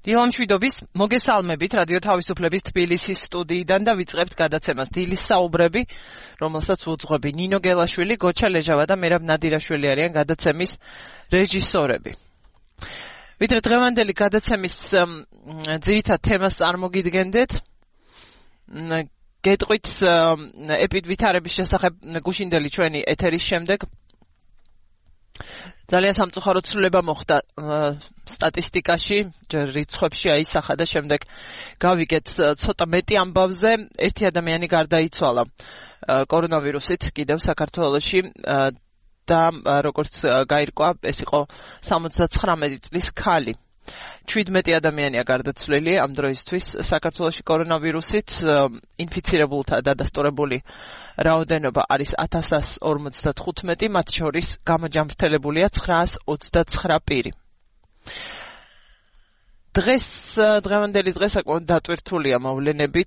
დილამშვიდობის მოგესალმებით რადიო თავისუფლების თბილისის სტუდიიდან და ვიწყებთ გადაცემას დილის საუბრები, რომელსაც უძღვები ნინო გელაშვილი, გოჩა ლეჟავა და მერაბ ნადირაშვილი არიან გადაცემის რეჟისორები. ვიდრე დღევანდელი გადაცემის ძირითად თემას წარმოგიდგენდეთ, გეტყვით ეპიდვითარების შესახებ გუშინდელი ჩვენი ეთერის შემდეგ ძალიან სამწუხარო ცვლილება მოხდა სტატისტიკაში, ჯერ რიცხვებში აისახა და შემდეგ გავიგეთ ცოტა მეტი ამბავზე, ერთი ადამიანი გარდაიცვალა კორონავირუსით კიდევ საქართველოში და როგორც გაირკვა, ეს იყო 79 წლის ქალი. 17 ადამიანია გარდაცვლილი ამ დროისთვის საქართველოში კორონავირუსით, ინფიცირებულთა დადასტურებული რაოდენობა არის 1155, მათ შორის გამოჯამრთელებულია 929 პირი. დღევანდელი დღე საკმაოდ დატვირთულია მოვლენებით.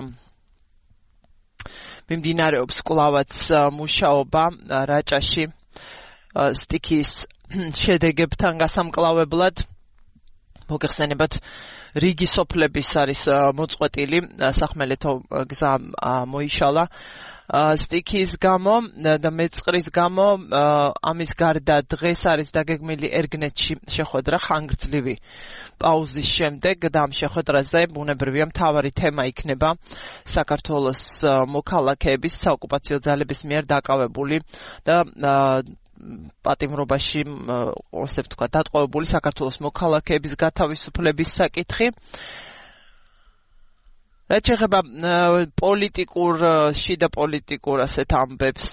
მიმდინარეობს კვლავაც მუშაობა რაჭაში სტიქიის შედეგებთან გასამკლავებლად. მოგეხსენებათ, რიგი სოფლების არის მოწყვეტილი, სახმელეთო გზა მოიშალა სტიქიის გამო და მეწყრის გამო. ამის გარდა დღეს არის დაგეგმილი ერგნეთში შეხვედრა ხანგრძლივი პაუზის შემდეგ და ამ შეხვედრაზე ბუნებრივია მთავარი თემა იქნება საქართველოს მოქალაქეების საოკუპაციო ძალების მიერ დაკავებული და პატიმრობაში, ასე ვთქვა, დატყვევებული საქართველოს მოქალაქეების გათავისუფლების საკითხი. რაც შეეხება შიდა პოლიტიკურ ასეთ ამბებს,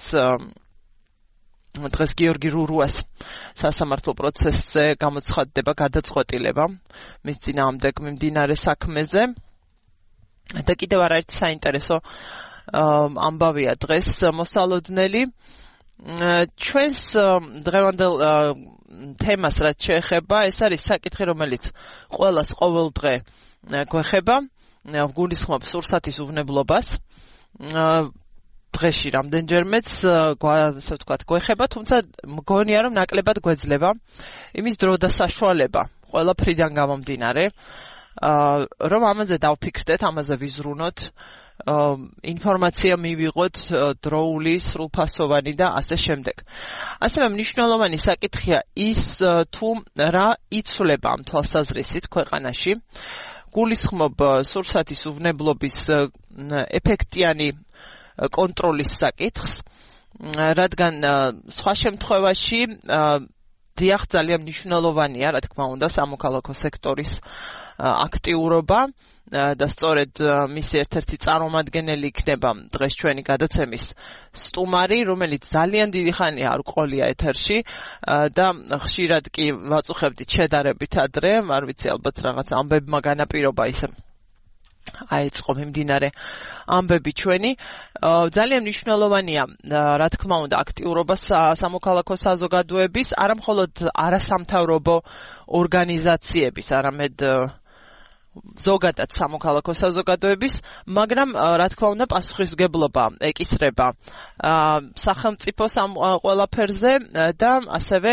დღეს გიორგი რურუას სასამართლო პროცესზე გამოცხადდება გადაწყვეტილება მის წინააღმდეგ მიმდინარე საქმეზე და კიდევ არაერთი საინტერესო ამბავია დღეს მოსალოდნელი. ჩვენს დღევანდელ თემას რაც შეეხება, ეს არის საკითხი, რომელიც ყველას ყოველდღე გვეხება, გულისხმობს სურსათის უვნებლობას. დღეში რამდენჯერმეც ასე ვთქვათ გვეხება, თუმცა მგონია რომ ნაკლებად გვეძლება იმის დრო და საშუალება ყველაფრიდან გამომდინარე, რომ ამაზე დავფიქრდეთ, ამაზე ვიზრუნოთ, ინფორმაცია მივიღოთ დროული, სრულფასოვანი და ასე შემდეგ. ასევე მნიშვნელოვანი საკითხია ის, თუ რა იცვლება ამ თვალსაზრისით ქვეყანაში. გულისხმობ სურსათის უვნებლობის ეფექტიანი კონტროლის საკითხს, რადგან სხვა შემთხვევაში დიახ, ძალიან მნიშვნელოვანია, რა თქმა უნდა, სამოქალაქო სექტორის აქტიურობა და სწორედ მისი ერთ-ერთი წარმომადგენელი იქნება დღეს ჩვენი გადაცემის სტუმარი, რომელიც ძალიან დიდი ხანია არ ყოლია ეთერში და ხშირად კი ვაწუხებდით შედარებით ადრე, არ ვიცი, ალბათ რაღაც ამბებმა განაპირობა ისე აეწყო მიმდინარე ამბები ჩვენი. ძალიან მნიშვნელოვანია, რა თქმა უნდა, აქტიურობა სამოქალაქო საზოგადოების, არა მხოლოდ არასამთავრობო ორგანიზაციების, არამედ ზოგადად სამოქალაქო საზოგადოების, მაგრამ რა თქმა უნდა პასუხისმგებლობა ეკისრება სახელმწიფოს ამ ყველაფერზე და ასევე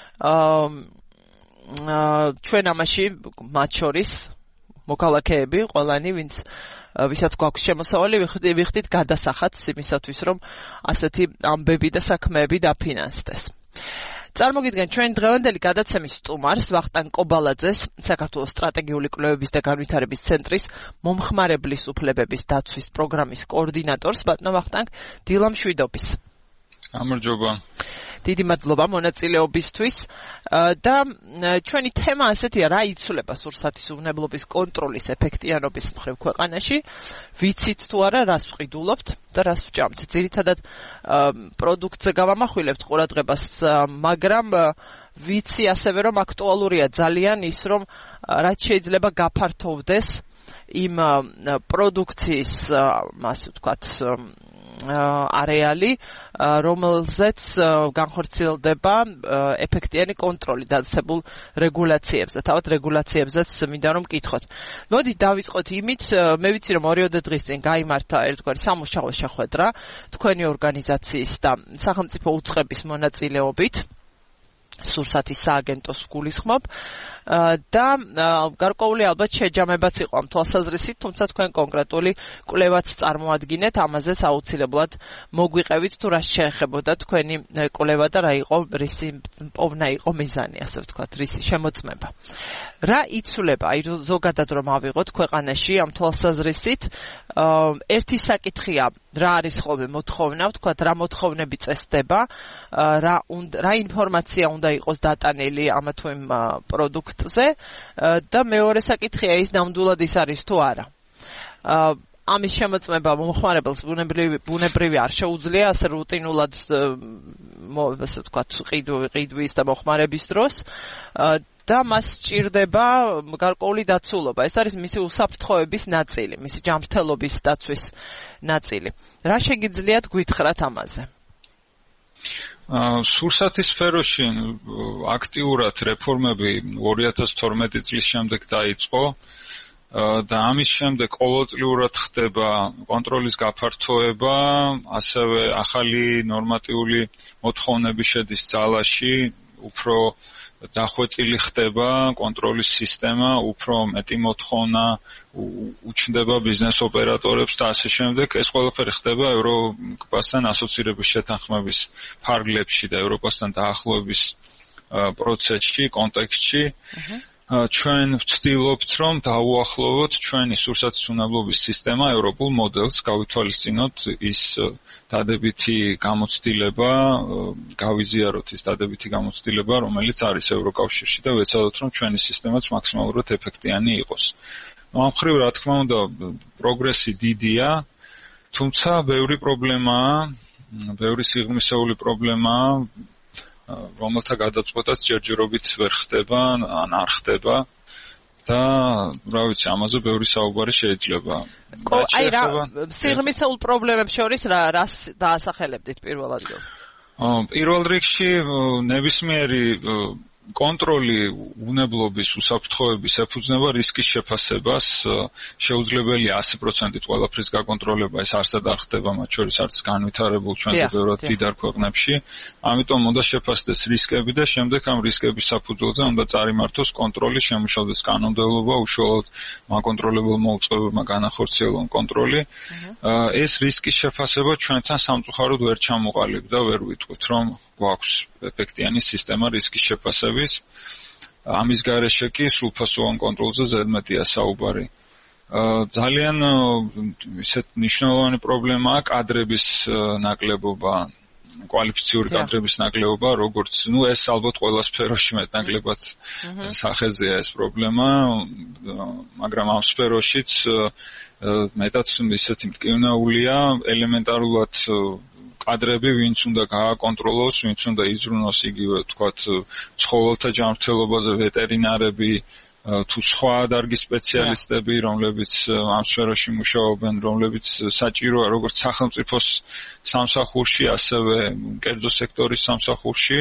ჩვენ ამაში მათ შორის მოქალაქეები, ყველანი, ვისაც გვაქვს შემოსავალი, ვიხდით გადასახადს იმისათვის, რომ ასეთი ამბები და საქმეები დაფინანსდეს. წარმოგიდგენთ ჩვენ დღევანდელი გადაცემის სტუმარს, ვახტანგ კობალაძეს, საქართველოს სტრატეგიული კვლევების და განვითარების ცენტრის მომხმარებლის უფლებების დაცვის პროგრამის კოორდინატორს, ბატონო ვახტანგ, დილამშვიდობის. გამარჯობა. დიდი მადლობა მონაწილეობისთვის და ჩვენი თემა ასეთია, რა იცვლება სურსათის უვნებლობის კონტროლის ეფექტიანობის მხრივ ქვეყანაში. ვიცით თუ არა, რას ვყიდულობთ და რას ვჭამთ. ძირითადად პროდუქტზე გავამახვილებთ ყურადღებას, მაგრამ ვიცი ასევე, რომ აქტუალურია ძალიან ის, რომ რაც შეიძლება გაფართოვდეს იმ პროდუქციის, ასე ვთქვათ, არეალი, რომელზეც განხორციელდება ეფექტიანი კონტროლი დაწესებულ რეგულაციებზე. თავად რეგულაციებზეც მინდა რომ მკითხოთ. მოდით დავიწყოთ იმით, მე ვიცი რომ 2 დღის წინ გაიმართა ერთგვარი სამუშაო შეხვედრა თქვენი ორგანიზაციის და სახელმწიფო უწყების მონაწილეობით. სურსათის სააგენტოს გულისხმობ და გარკვეული ალბათ შეჯამებაც იყო ამ თვალსაზრისით, თუმცა თქვენ კონკრეტული კვლევაც წარმოადგინეთ, ამაზეც აუცილებლად მოგვიყევით თუ რა შეეხებოდა თქვენი კვლევა და რა იყო რისი პოვნა იყო მიზანი, ასე ვთქვათ, რისი შემოწმება. რა იცვლება, აი ზოგადად რომ ავიღოთ ქვეყანაში ამ თვალსაზრისით, ერთი საკითხია, რა არის ხოლმე მოთხოვნა, ვთქვათ, რა მოთხოვნები წესდება, რა ინფორმაცია უნდა იყოს დატანილი ამა თუ იმ პროდუქტზე და მეორე საკითხია ის ნამდვილად ის არის თუ არა. ამის შემოწმება მომხმარებელს ბუნებრივი არ შეუძლია ასე რუტინულად ასე ვთქვათ ყიდვის და მოხმარების დროს და მას სჭირდება გარკვეული დაცულობა. ეს არის მისი უსაფრთხოების ნაწილი, მისი ჯანმრთელობის დაცვის ნაწილი. რა შეგიძლიათ გვითხრათ ამაზე? სურსათის სფეროში აქტიურად რეფორმები 2012 წლის შემდეგ დაიწყო და ამის შემდეგ ყოველწლიურად ხდება კონტროლის გაფართოება, ასევე ახალი ნორმატიული მოთხოვნები შედის ძალაში, უფრო დახვეწილი ხდება კონტროლის სისტემა, უფრო მეტი მოთხოვნა უჩნდება ბიზნეს ოპერატორებს და ასე შემდეგ. ეს ყველაფერი ხდება ევროპასთან ასოცირების შეთანხმების ფარგლებში და ევროპასთან დაახლოების პროცესში, კონტექსტში. ჩვენ ვცდილობთ, რომ დაუახლოვოთ ჩვენი სურსათის უნებლობის სისტემა ევროპულ მოდელს, გავითვალისწინოთ ის დადებითი გამოცდილება, გავიზიაროთ ის დადებითი გამოცდილება, რომელიც არის ევროკავშირში და ვეცადოთ, რომ ჩვენი სისტემაც მაქსიმალურად ეფექტიანი იყოს. ამ მხრივ, რა თქმა უნდა, პროგრესი დიდია, თუმცა ბევრი პრობლემაა, ბევრი სიღრმისეული პრობლემაა, რომელთა გადაწყვეტაც ჯერჯერობით ვერ ხდება, ან არ ხდება და რა ვიცი, ამაზე ბევრი საუბარი შეიძლება. აი რა, სიღრმისეულ პრობლემებს შორის რას დაასახელებდით პირველ ადგილს? პირველ რიგში ნებისმიერი კონტროლი უნებლობის უსაფრთხოების ეფუძნება რისკის შეფასებას, შეუძლებელია 100%-ით ყველაფრის გაკონტროლება, ეს არსად არ ხდება, მათ შორის არც განვითარებულ ჩვენზე ბევრად დიდარ ქვეყნებში. ამიტომ უნდა შეფასდეს რისკები და შემდეგ ამ რისკების საფუძველზე უნდა წარიმართოს კონტროლი, შემუშავდეს კანონმდებლობა, უშუალოდ მაკონტროლებელ მოუწყებელმა განახორციელონ კონტროლი. ეს რისკის შეფასება ჩვენთან სამწუხაროდ ვერ ჩამოყალიბდა, ვერ ვიტყვით, რომ გვაქვს ეფექტიანი სისტემა რისკის შეფასების. ამის გარეშე კი სრულფასოვან კონტროლზე ზედმეტია საუბარი. ძალიან ისეთ მნიშვნელოვანი პრობლემაა კადრების ნაკლებობა, კვალიფიციური კადრების ნაკლებობა, როგორც ეს ალბათ ყველა სფეროში მეტნაკლებად სახეზეა ეს პრობლემა, მაგრამ ამ სფეროშიც მეტად ისეთი მტკივნეულია, ელემენტარულად კადრები, ვინც უნდა გააკონტროლოს, ვინც უნდა იზრუნოს იგივე, თქვათ, ცხოველთა ჯანმრთელობაზე ვეტერინარები, თუ სხვა დარგის სპეციალისტები, რომლებიც ამ სფეროში მუშაობენ, რომლებიც საჭიროა როგორც სახელმწიფოს სამსახურში, ასევე კერძო სექტორის სამსახურში.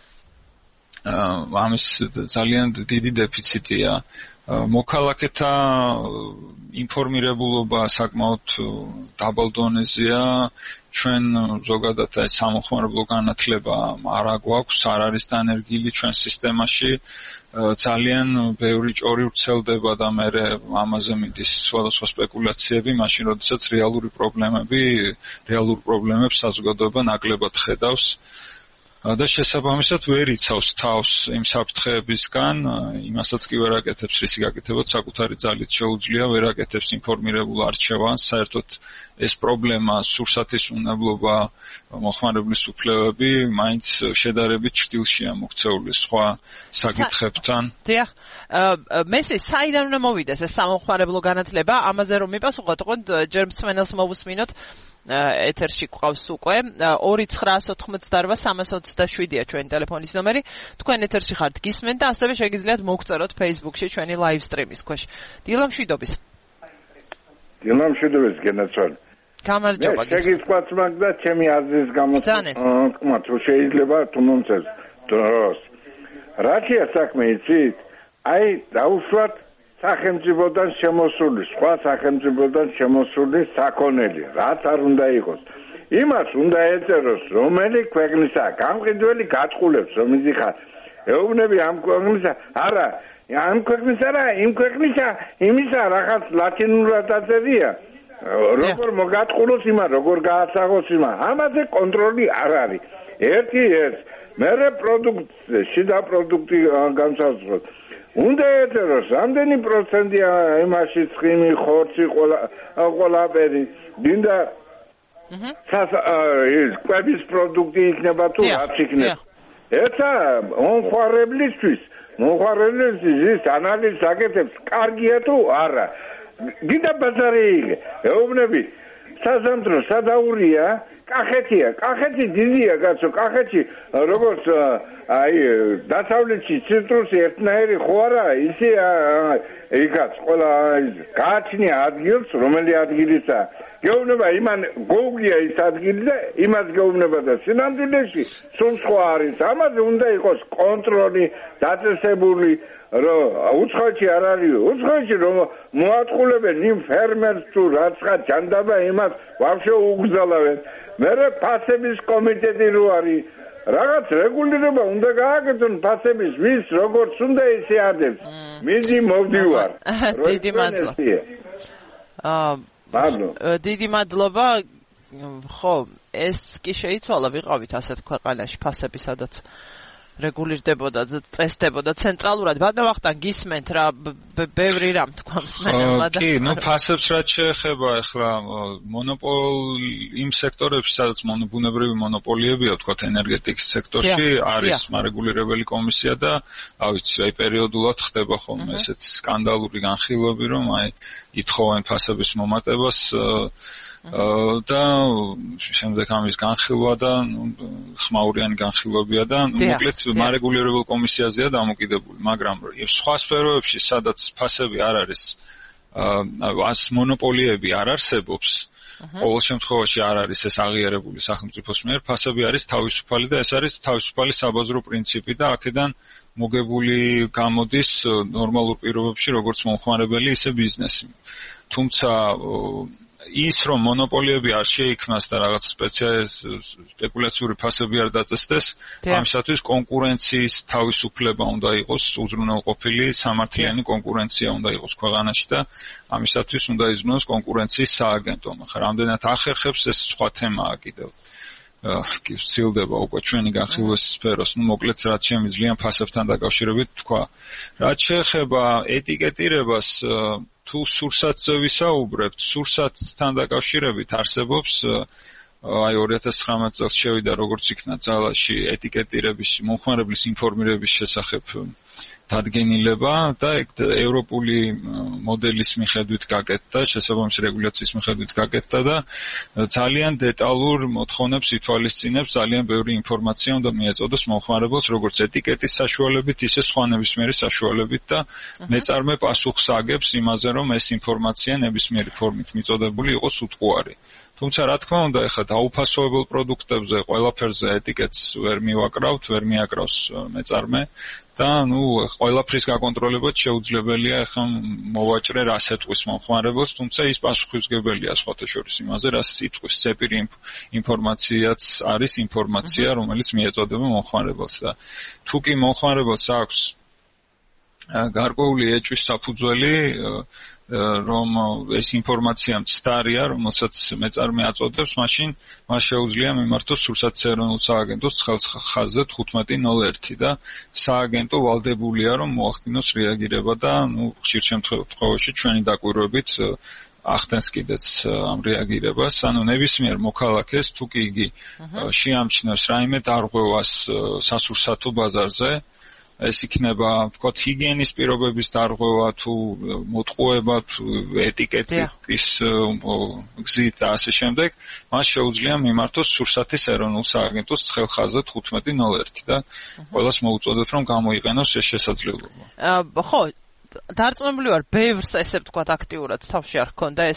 ამის ძალიან დიდი დეფიციტია. მოქალაქეთა ინფორმირებულობა საკმაოდ დაბალ დონეზეა. ჩვენ ზოგადად ეს სამოხმარებლო განათლება არ გვაქვს, არ არის დანერგილი ჩვენ სისტემაში. ძალიან ბევრი ჭორი ვრცელდება და მე ამაზე მიდის სხვადასხვა სპეკულაციები, მაშინ როდესაც რეალურ პრობლემებს საზოგადოება ნაკლებად ხედავს. და შესაბამისად ვერ იცავს თავს იმ საფრთხეებისგან, იმასაც კი ვერ აკეთებს, რისი გაკეთებაც საკუთარი ძალით შეუძლია, ვერ აკეთებს ინფორმირებულ არჩევანს, საერთოდ ეს პრობლემა, სურსათის უნებლობა, მოხმარებლის უფლებები, მაინც შედარებით ჭრილშია მოქცეული სხვა საკითხებთან. დიახ, მესმის, საიდან უნდა მოვიდეს ეს სამოხმარებლო განათლება, ამაზე რომ მიპასუხოთ, ოღონდ ჯერ მსმენელს მოვუსმინოთ. ეთერში ყავს უკვე 2988327-ია ჩვენი ტელეფონის ნომერი. თქვენ ეთერში ხართ, გისმენთ და ასევე შეგიძლიათ მოგწეროთ Facebook-ში ჩვენი live stream-ის ქვეშ. დილა მშვიდობის. დილა მშვიდობის, გენაცვალ. გამარჯობა. შეგიძლიათ მაგდა ჩემი აზრის გამოსწორება, თუ შეიძლება თუ მომწეს დროს. რაშია საქმე იცით? აი, დაუშვათ სახელმწიფოდან შემოსული, სხვა სახელმწიფოდან შემოსული საქონელი, რაც არ უნდა იყოს. იმას უნდა ეწეროს, რომელი ქვეყნისაა, გამყიდველი გაწყულებს, რომ იზიხარ ეუბნები ამ ქვეყნისა, არა, ამ ქვეყნისა რა, იმ ქვეყნისა, იმისა რაღაც ლათინურად აწერია. როგორ მოგატყუროს იმა, როგორ გაასაღოს იმა, ამაზე კონტროლი არ არის. ერთი ეს, მერე პროდუქტზე, შიდა პროდუქტი განსაზღვროს. უნდა ეწეროს, რამდენი პროცენტია იმაში ცხიმი, ხორცი, ყველაფერი. დინდა კვების პროდუქტი იქნება თუ რაც იქნება. ეცა მომხმარებლისთვის ის ანალიზს აკეთებს, კარგია თუ არა. გინდა ბაზარი იგე, ეუბნები, საზამთრო სადაურია, კახეთია, კახეთი დიდია კაცო, კახეთი როგორც აი დასავლეთში ციტრუსი ერთნაირი ხო არა, ისე იქაც ყველა გააჩნია ადგილს, რომელი ადგილისა. გეუბნება იმან გოუგია ის ადგილი და იმას გეუბნება და სინამდვილეში სულ სხვა არის. ამაზე უნდა იყოს კონტროლი, დაწესებული, რომ უცხოეთში არ არის, უცხოეთში რომ მოატყულებენ იმ ფერმერს თუ რაცხა ჯანდაბა იმას ვაფშე უგზალავენ. მერე ფასების კომიტეტი რო არის, რაღაც რეგულირება უნდა გააკეთონ ფასების, ვის როგორც უნდა ისე ადებს. მიდი მოვდივარ. დიდი მადლობა. დიდი მადლობა. ხო, ეს კი შეიცვალა, ვიყავით ასეთ ქვეყანაში ფასები, სადაც რეგულირდებოდა და წესდებოდა ცენტრალურად. ბატონო ვახტანგ, გისმენთ რა, ბევრი რამ თქვა მსმენელმა და კი, ფასებს რაც შეეხება ახლა იმ სექტორებში, სადაც ბუნებრივი მონოპოლიებია, თქვათ ენერგეტიკის სექტორში, არის მარეგულირებელი კომისია და ავიცი, აი პერიოდულად ხდება ხოლმე ესეთ სკანდალური განხილვები, რომ აი ითხოვენ ფასების მომატებას და შემდეგ ამის განხილვა და ხმაურიანი განხილვებია და მოკლედ მარეგულირებელ კომისიაზეა დამოკიდებული, მაგრამ სხვა სფეროებში, სადაც ფასები არ არის, მონოპოლიები არ არსებობს, ყოველ შემთხვევაში არ არის ეს აღიარებული სახელმწიფოს მიერ, ფასები არის თავისუფალი და ეს არის თავისუფალი საბაზრო პრინციპი და აქედან მოგებული გამოდის ნორმალურ პირობებში როგორც მომხმარებელი, ისე ბიზნესი. თუმცა ის რომ მონოპოლიები არ შეიქმნას და რაღაც სპეკულაციური ფასები არ დაწესდეს, ამისათვის კონკურენციის თავისუფლება უნდა იყოს, უზრუნველყოფილი სამართლიანი კონკურენცია უნდა იყოს ქვეყანაში და ამისათვის უნდა იზრუნოს კონკურენციის სააგენტო. მაგრამ რამდენად ახერხებს ეს სხვა თემაა კიდევ. ვცილდება უკვე ჩვენი განხილვის სფეროს, მოკლედ რაც შემიძლია ფასებთან დაკავშირებით თქვა. რაც შეეხება ეტიკეტირებას, თუ სურსათზე ვისაუბრებთ, სურსათთან დაკავშირებით არსებობს აი 2019 წელს შევიდა როგორც იქნა ძალაში ეტიკეტირების მომხმარებლის ინფორმირების შესახებ დადგენილება და ევროპული მოდელის მიხედვით გაკეთდა, შესაბამისი რეგულაციის მიხედვით გაკეთდა და ძალიან დეტალურ მოთხოვნებს ითვალისწინებს, ძალიან ბევრი ინფორმაცია უნდა მიეწოდოს მომხმარებელს, როგორც ეტიკეტის საშუალებით, ისე სხვა ნებისმიერი საშუალებით და მეწარმე პასუხს აგებს იმაზე, რომ ეს ინფორმაცია ნებისმიერი ფორმით მიწოდებული იყოს უტყუარი. თუმცა რა თქმა უნდა, ეხლა დაუფასოვებელ პროდუქტებზე ყველაფერზე ეტიკეტს ვერ მივაკრავთ, ვერ მიაკრავს მეწარმე და ყველაფრის გაკონტროლებაც შეუძლებელია ეხლა მოვაჭრე რას ეტყვის მომხმარებელს, თუმცა ის პასუხისმგებელია სხვათა შორის იმაზე, რას იტყვის. ზეპირი ინფორმაციაც არის ინფორმაცია, რომელიც მიეწოდება მომხმარებელს და თუ კი მომხმარებელს აქვს გარკვეული ეჭვის საფუძველი, რომ ეს ინფორმაცია მცდარია, რომელსაც მეწარმე აწოდებს, მაშინ მას შეუძლია მიმართოს სურსათის ეროვნულ სააგენტოს ხაზზე 1501 და სააგენტო ვალდებულია, რომ მოახდინოს რეაგირება და ხშირ შემთხვევაში ჩვენი დაკვირვებით ახდენს კიდეც ამ რეაგირებას, ანუ ნებისმიერ მოქალაქეს თუ კი იგი შეამჩნევს რაიმე დარღვევას სასურსათო ბაზარზე, ეს იქნება, ვთქვათ, ჰიგიენის პირობების დარღვევა თუ მოტყუება თუ ეტიკეტის გზით და ასე შემდეგ, მას შეუძლია მიმართოს სურსათის ეროვნულ სააგენტოს ხელხაზზე 1501 და ყველას მოუწოდოთ, რომ გამოიყენოს ეს შესაძლებლობა. ხო, დარწმუნებული ვარ, ბევრს ესე ვთქვათ აქტიურად თავში არ ქონდა ეს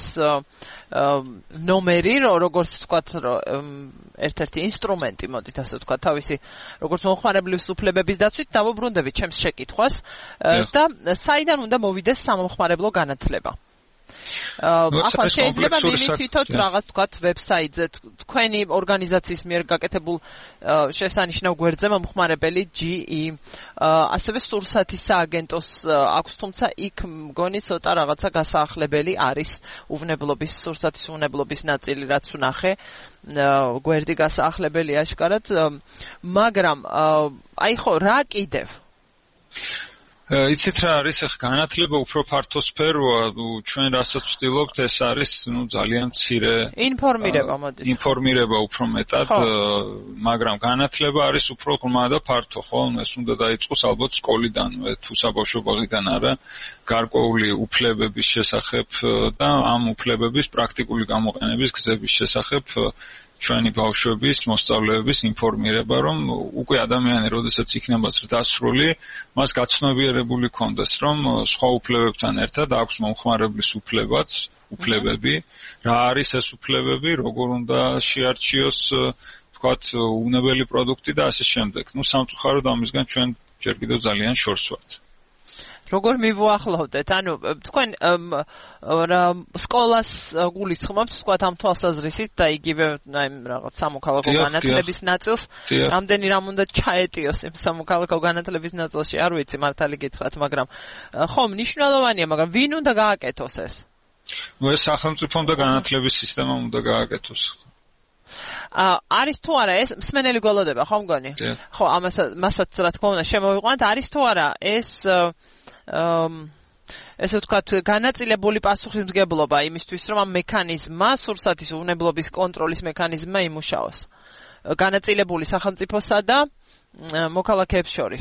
ნომერი, როგორც ვთქვათ, ერთ-ერთი ინსტრუმენტი, მოდით ასე ვთქვათ, თავისი როგორც მომხმარებლის უფლებების დაცვით დავუბრუნდებით ჩემს შეკითხვას და საიდან უნდა მოვიდეს სამომხმარებლო განათლება? ახლა შეიძლება მიმითითოთ რაღაც თქვათ ვებსაიტზე თქვენი ორგანიზაციის მიერ გაკეთებულ შესანიშნავ გვერდზე მომხმარებელი GE ასევე სურსათის სააგენტოს აქვს, თუმცა იქ მგონი ცოტა რაღაცა გასაახლებელი არის უვნებლობის სურსათის უვნებლობის ნაწილი, რაც ვნახე გვერდი გასაახლებელი აშკარად, მაგრამ აი ხო რა კიდევ იცით რა არის ახ განათლება უფრო ფართო სფეროა, ჩვენ რასაც ვცდილობთ ეს არის ძალიან მცირე ინფორმირება უფრო მეტად, მაგრამ განათლება არის უფრო ღრმა და ფართო, ხო? ეს უნდა დაიწყოს ალბათ სკოლიდანვე, თუ საბავშვო ბაღიდან არა, გარკვეული უფლებების შესახებ და ამ უფლებების პრაქტიკული გამოყენების გზების შესახებ ჩვენი ბავშვების, მოსწავლეების ინფორმირება, რომ უკვე ადამიანი, როდესაც იქნება ზრდასრული, მას გაცნობიერებული ქონდეს, რომ სხვა უფლებებთან ერთად აქვს მომხმარებლის უფლებები, რა არის ეს უფლებები, როგორ უნდა შეარჩიოს, თქვათ, უნებელი პროდუქტი და ასე შემდეგ. სამწუხაროდ ამისგან ჩვენ ჯერ კიდევ ძალიან შორს ვართ. როგორ მივუახლოვდეთ? ანუ თქვენ სკოლას გულისხმობთ, თქვათ ამ თვალსაზრისით და იგივე აი რაღაც სამოქალაქო განათლების ნაწილს, რამდენი რამ უნდა ჩაეტიოს იმ სამოქალაქო განათლების ნაწილში, არ ვიცი მართალი გითხრათ, მაგრამ ხო, მნიშვნელოვანია, მაგრამ ვინ უნდა გააკეთოს ეს? ეს სახელმწიფომ და განათლების სისტემამ უნდა გააკეთოს. არის თუ არა ეს მსმენელი გველოდება, ხო მგონი? ხო, მასაც რა თქმა უნდა შემოვიყვანთ, არის თუ არა ეს ესე ვთქვათ, განაწილებული პასუხისმგებლობა იმისთვის, რომ ამ მექანიზმმა, სურსათის უვნებლობის კონტროლის მექანიზმმა იმუშაოს. განაწილებული სახელმწიფოსა და მოქალაქეებს შორის.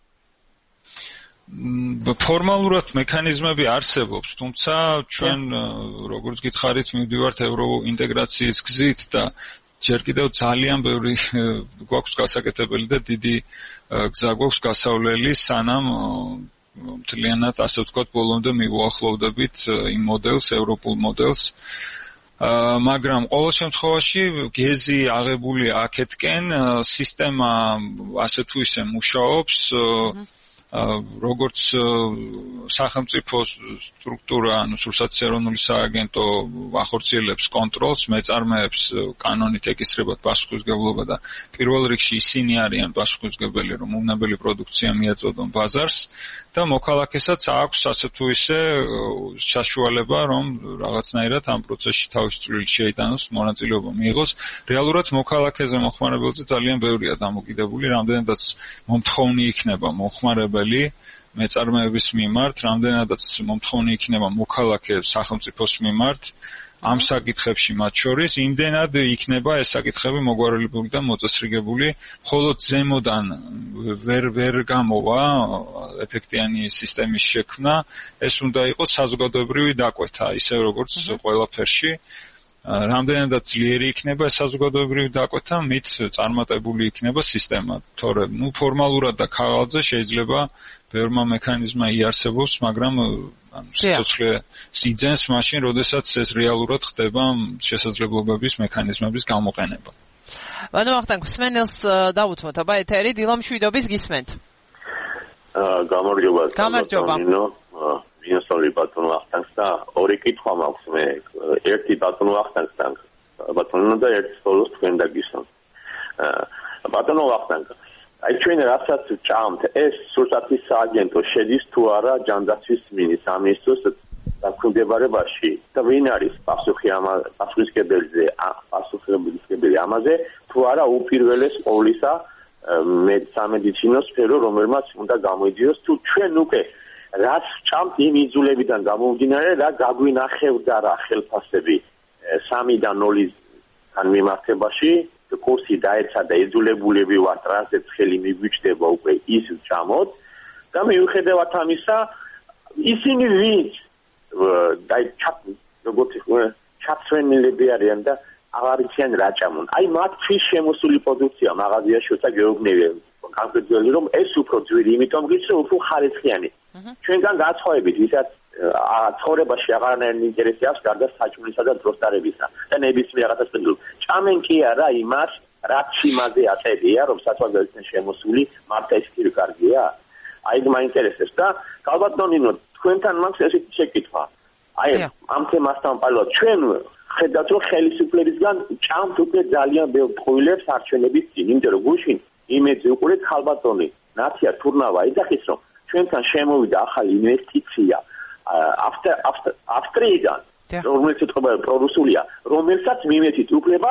ფორმალურად მექანიზმები არსებობს, თუმცა ჩვენ როგორც გითხარით, მივდივართ ევროინტეგრაციის გზით და ჯერ კიდევ ძალიან ბევრი გვაქვს გასაკეთებელი და დიდი გზა გვაქვს გასავლელი, სანამ მთლიანად ასე ვთქვათ, ბოლომდე მივუახლოვდებით იმ მოდელს, ევროპულ მოდელს. მაგრამ ყოველ შემთხვევაში გეზი აღებული აქეთკენ, სისტემა ასე თუ ისე მუშაობს, როგორც სახელმწიფო სტრუქტურა, ანუ სურსათის ეროვნული სააგენტო ახორციელებს კონტროლს, მეწარმეებს კანონით ეკისრებათ პასუხისმგებლობა და პირველ რიგში ისინი არიან პასუხისმგებელი, რომ უვნებელი პროდუქცია მიაწოდონ ბაზარს და მოქალაქესაც აქვს ასე თუ ისე საშუალება, რომ რაღაცნაირად ამ პროცესში თავისი წვლილი შეიტანოს, მონაწილეობა მიიღოს. რეალურად მოქალაქეზე მოხმარებელზე ძალიან ბევრია დამოკიდებული, რამდენადაც მომთხოვნი იქნება მოხმარებელი მეწარმეების მიმართ, რამდენადაც მომთხოვნი იქნება მოქალაქე სახელმწიფოს მიმართ ამ საკითხებში მათ შორის, იმდენად იქნება ეს საკითხები მოგვარებული და მოწესრიგებული, მხოლოდ ზემოდან ვერ გამოვა ეფექტიანი სისტემის შექმნა, ეს უნდა იყოს საზოგადოებრივი დაკვეთა, ისე როგორც ყველაფერში. რამდენადაც ძლიერი იქნება ეს საზოგადოებრივი დაკვეთა, მით წარმატებული იქნება სისტემა. თორემ, ფორმალურად და ქაღალდზე შეიძლება ბევრმა მექანიზმა იარსებობს, მაგრამ სიცოცხლე იძენს მაშინ, როდესაც ეს რეალურად ხდება შესაძლებლობების მექანიზმების გამოყენება. ბატონო ვახტანგ, მსმენელს დავუთმოთ, აბა ეთერი დილო მშვიდობის გისმენთ. გამარჯობა. მინოსოლი ბატონო ვახტანგს და ორი კითხვა მაქვს მე. ერთი ბატონო ვახტანგთან, ბატონო და ერთი სოლოს თქვენ დაგისვამთ. ბატონო ვახტანგ, აი ჩვენ რასაც ჭამთ, ეს სურსათის სააგენტო შედის თუ არა ჯანდაცვის სამინისტროს დაქვემდებარებაში და ვინ არის პასუხისმგებელი ამაზე, თუ არა უპირველეს ყოვლისა სამედიცინო სფერო, რომელმაც უნდა გამოიძიოს, თუ ჩვენ უკვე რაც ჭამთ იმ იძულებიდან გამომდინარე, რა გაგვინახევდა რა ხელფასები 3-დან 0-დან მიმართებაში, კურსი დაეცა და იძულებულები ვართ, რაზეც ხელი მიგვიჭდება უკვე ის ჭამოთ და მიუხედავად ამისა, ისინი ვინც როგორც ჩაცვენილები არიან და აღარ იციან რა ჭამონ. აი მათთვის შემოსული პროდუქცია მაღაზიაში უცა გეუბნები კონკრეტულად, რომ ეს უფრო ძვირი, იმიტომ გიცი უფრო ხარისხიანი. ჩვენგან გაცხოვებით, ვისაც ცხოვრებაში აღარანაირი ინტერესი აქვს გარდა საჭმელისა და დროსტარებისა და ნებისმიერ რაღაცას პენდულ. ჭამენ კი არა იმას, რაც იმაზე აწებია, რომ საწვავებელთან შემოსული მართა ის კი კარგია. აი მაინტერესებს და ალბათ ნინო თქვენთან მაქვს ესეთი შეკითხვა. აი ამ თემასთან პარალელურად ჩვენ ხედავთ რომ ხელისუფლებისგან ჭამთ უკვე ძალიან ბევრ ტყუილებს არჩევნების წინ, იმიტომ რომ გუშინ იმედზე უყურეთ ხალბატონი ნაცია თურნავა ეძახის რომ ჩვენთან შემოვიდა ახალი ინვესტიცია ავსტრიიდან, რომელიც ეთქობა პრორუსულია, რომელსაც მიმეცით უფლება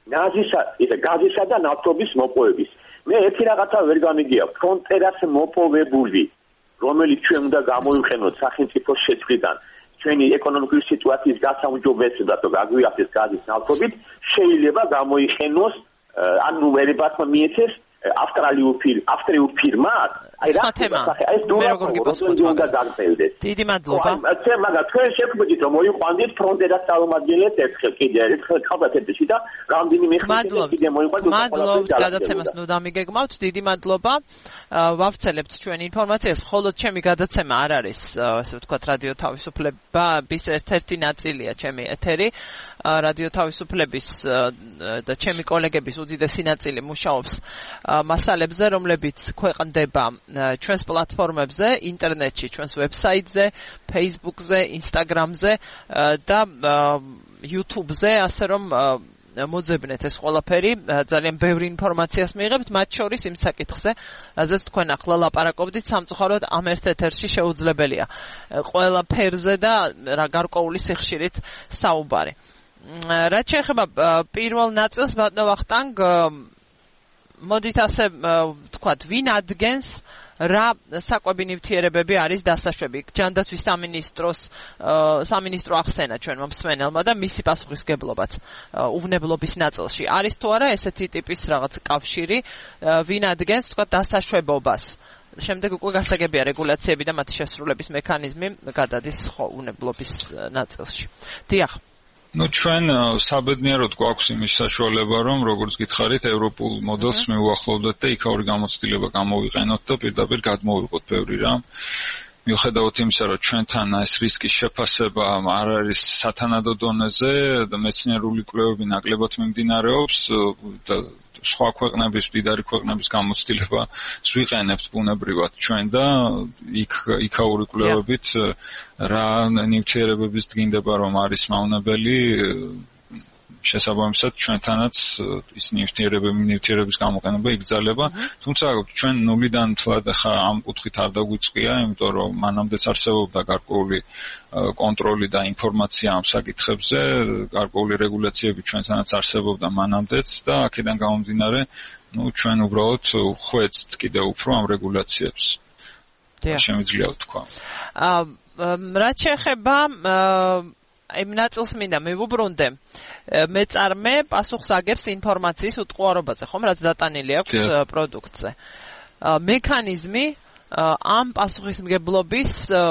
გაზისა და ნავთობის მოპოვების. მე ერთი რაღაცა ვერ გამიგია, ფრონტერას მოპოვებული, რომელიც ჩვენ უნდა გამოვიყენოთ სახელმწიფოს შეცვლიდან, ჩვენი ეკონომიკური სიტუაციის გასაუმჯობესებლად და გაგვიახდეს გაზის ნავთობით, შეიძლება გამოიყენოს ანუ ერებათმა მიეცეს ავსტრიულ ფირმას, აი რა ეს დურაკო უნდა გაგრძელდეს. დიდი მადლობა. მაგრამ თქვენ შეგვიძლია რომ მოიყვანდით ფრონტერას წარმომადგენლებს ერთხელ კიდე ერთხელ ხალხეთში და რამდენიმე ხელი კიდე მოიყვანთ. მადლობთ გადაცემას ნუ დამიგეგმავთ. დიდი მადლობა. ვავცელებთ ჩვენ ინფორმაციას, მხოლოდ ჩემი გადაცემა არ არის, ასე ვთქვათ, რადიო თავისუფლების ერთ-ერთი ნაწილია ჩემი ეთერი. რადიო თავისუფლების და ჩემი კოლეგების უდიდესი ნაწილი მუშაობს მასალებზე, რომლებიც ქვეყნდება ჩვენს პლატფორმებზე, ინტერნეტში, ჩვენს ვებსაიტზე, Facebook-ზე, Instagram-ზე და YouTube-ზე, ასე რომ მოძებნეთ ეს ყველაფერი, ძალიან ბევრი ინფორმაციას მიიღებთ, მათ შორის იმ საკითხზე, რაზეც თქვენ ახლა ლაპარაკობდით, სამწუხაროდ ამ ერთ ეთერში შეუძლებელია ყველაფერზე და რა გარკვეული სიხშირით საუბარი. რაც შეეხება პირველ ნაწილს, ბატონო ვახტანგ, მოდით ასე ვთქვათ, ვინ ადგენს რა საკვები ნივთიერებები არის დასაშვები. ჯანდაცვის სამინისტრო ახსენა ჩვენმა მსმენელმა და მისი პასუხისგებლობაც უვნებლობის ნაწილში. არის თუ არა ესეთი ტიპის რაღაც კავშირი, ვინ ადგენს ვთქვათ დასაშვებობას. შემდეგ უკვე გასაგებია რეგულაციები და მათი შესრულების მექანიზმი გადადის უვნებლობის ნაწილში. დიახ. ჩვენ საბედნიეროდ გვაქვს იმის საშუალება, რომ როგორც გითხარით, ევროპულ მოდელს მივუახლოვდეთ და იქაური გამოცდილება გამოვიყენოთ და პირდაპირ გადმოვიღოთ ბევრი რამ. მიუხედავად იმისა, რომ ჩვენთან ეს რისკის შეფასება არ არის სათანადო დონეზე და მეცნიერული კვლევები ნაკლებად მიმდინარეობს და სხვა ქვეყნების, მდიდარი ქვეყნების გამოცდილება ვიყენებთ ბუნებრივად ჩვენ და იქაური კვლევებით რა ნივთიერებების დგინდება რომ არის მავნებელი შესაბამისად ჩვენთანაც ის ნივთიერების გამოყენება იგრძელება, თუმცა ჩვენ ნულიდან თლად ახლა ამ კუთხით არ დაგვიწყია, იმიტომ რომ მანამდეც არსებობდა გარკვეული კონტროლი და ინფორმაცია ამ საკითხებზე, გარკვეული რეგულაციები ჩვენთანაც არსებობდა მანამდეც და აქედან გამომდინარე, ჩვენ უბრალოდ ხვეწთ კიდევ უფრო ამ რეგულაციებს. შემიძლია ვთქვა. რაც შეეხება იმ ნაწილს მინდა მივუბრუნდე. მეწარმე პასუხს აგებს ინფორმაციის უტყუარობაზე, ხომ, რაც დატანილი აქვს პროდუქტზე. მექანიზმი ამ პასუხისმგებლობის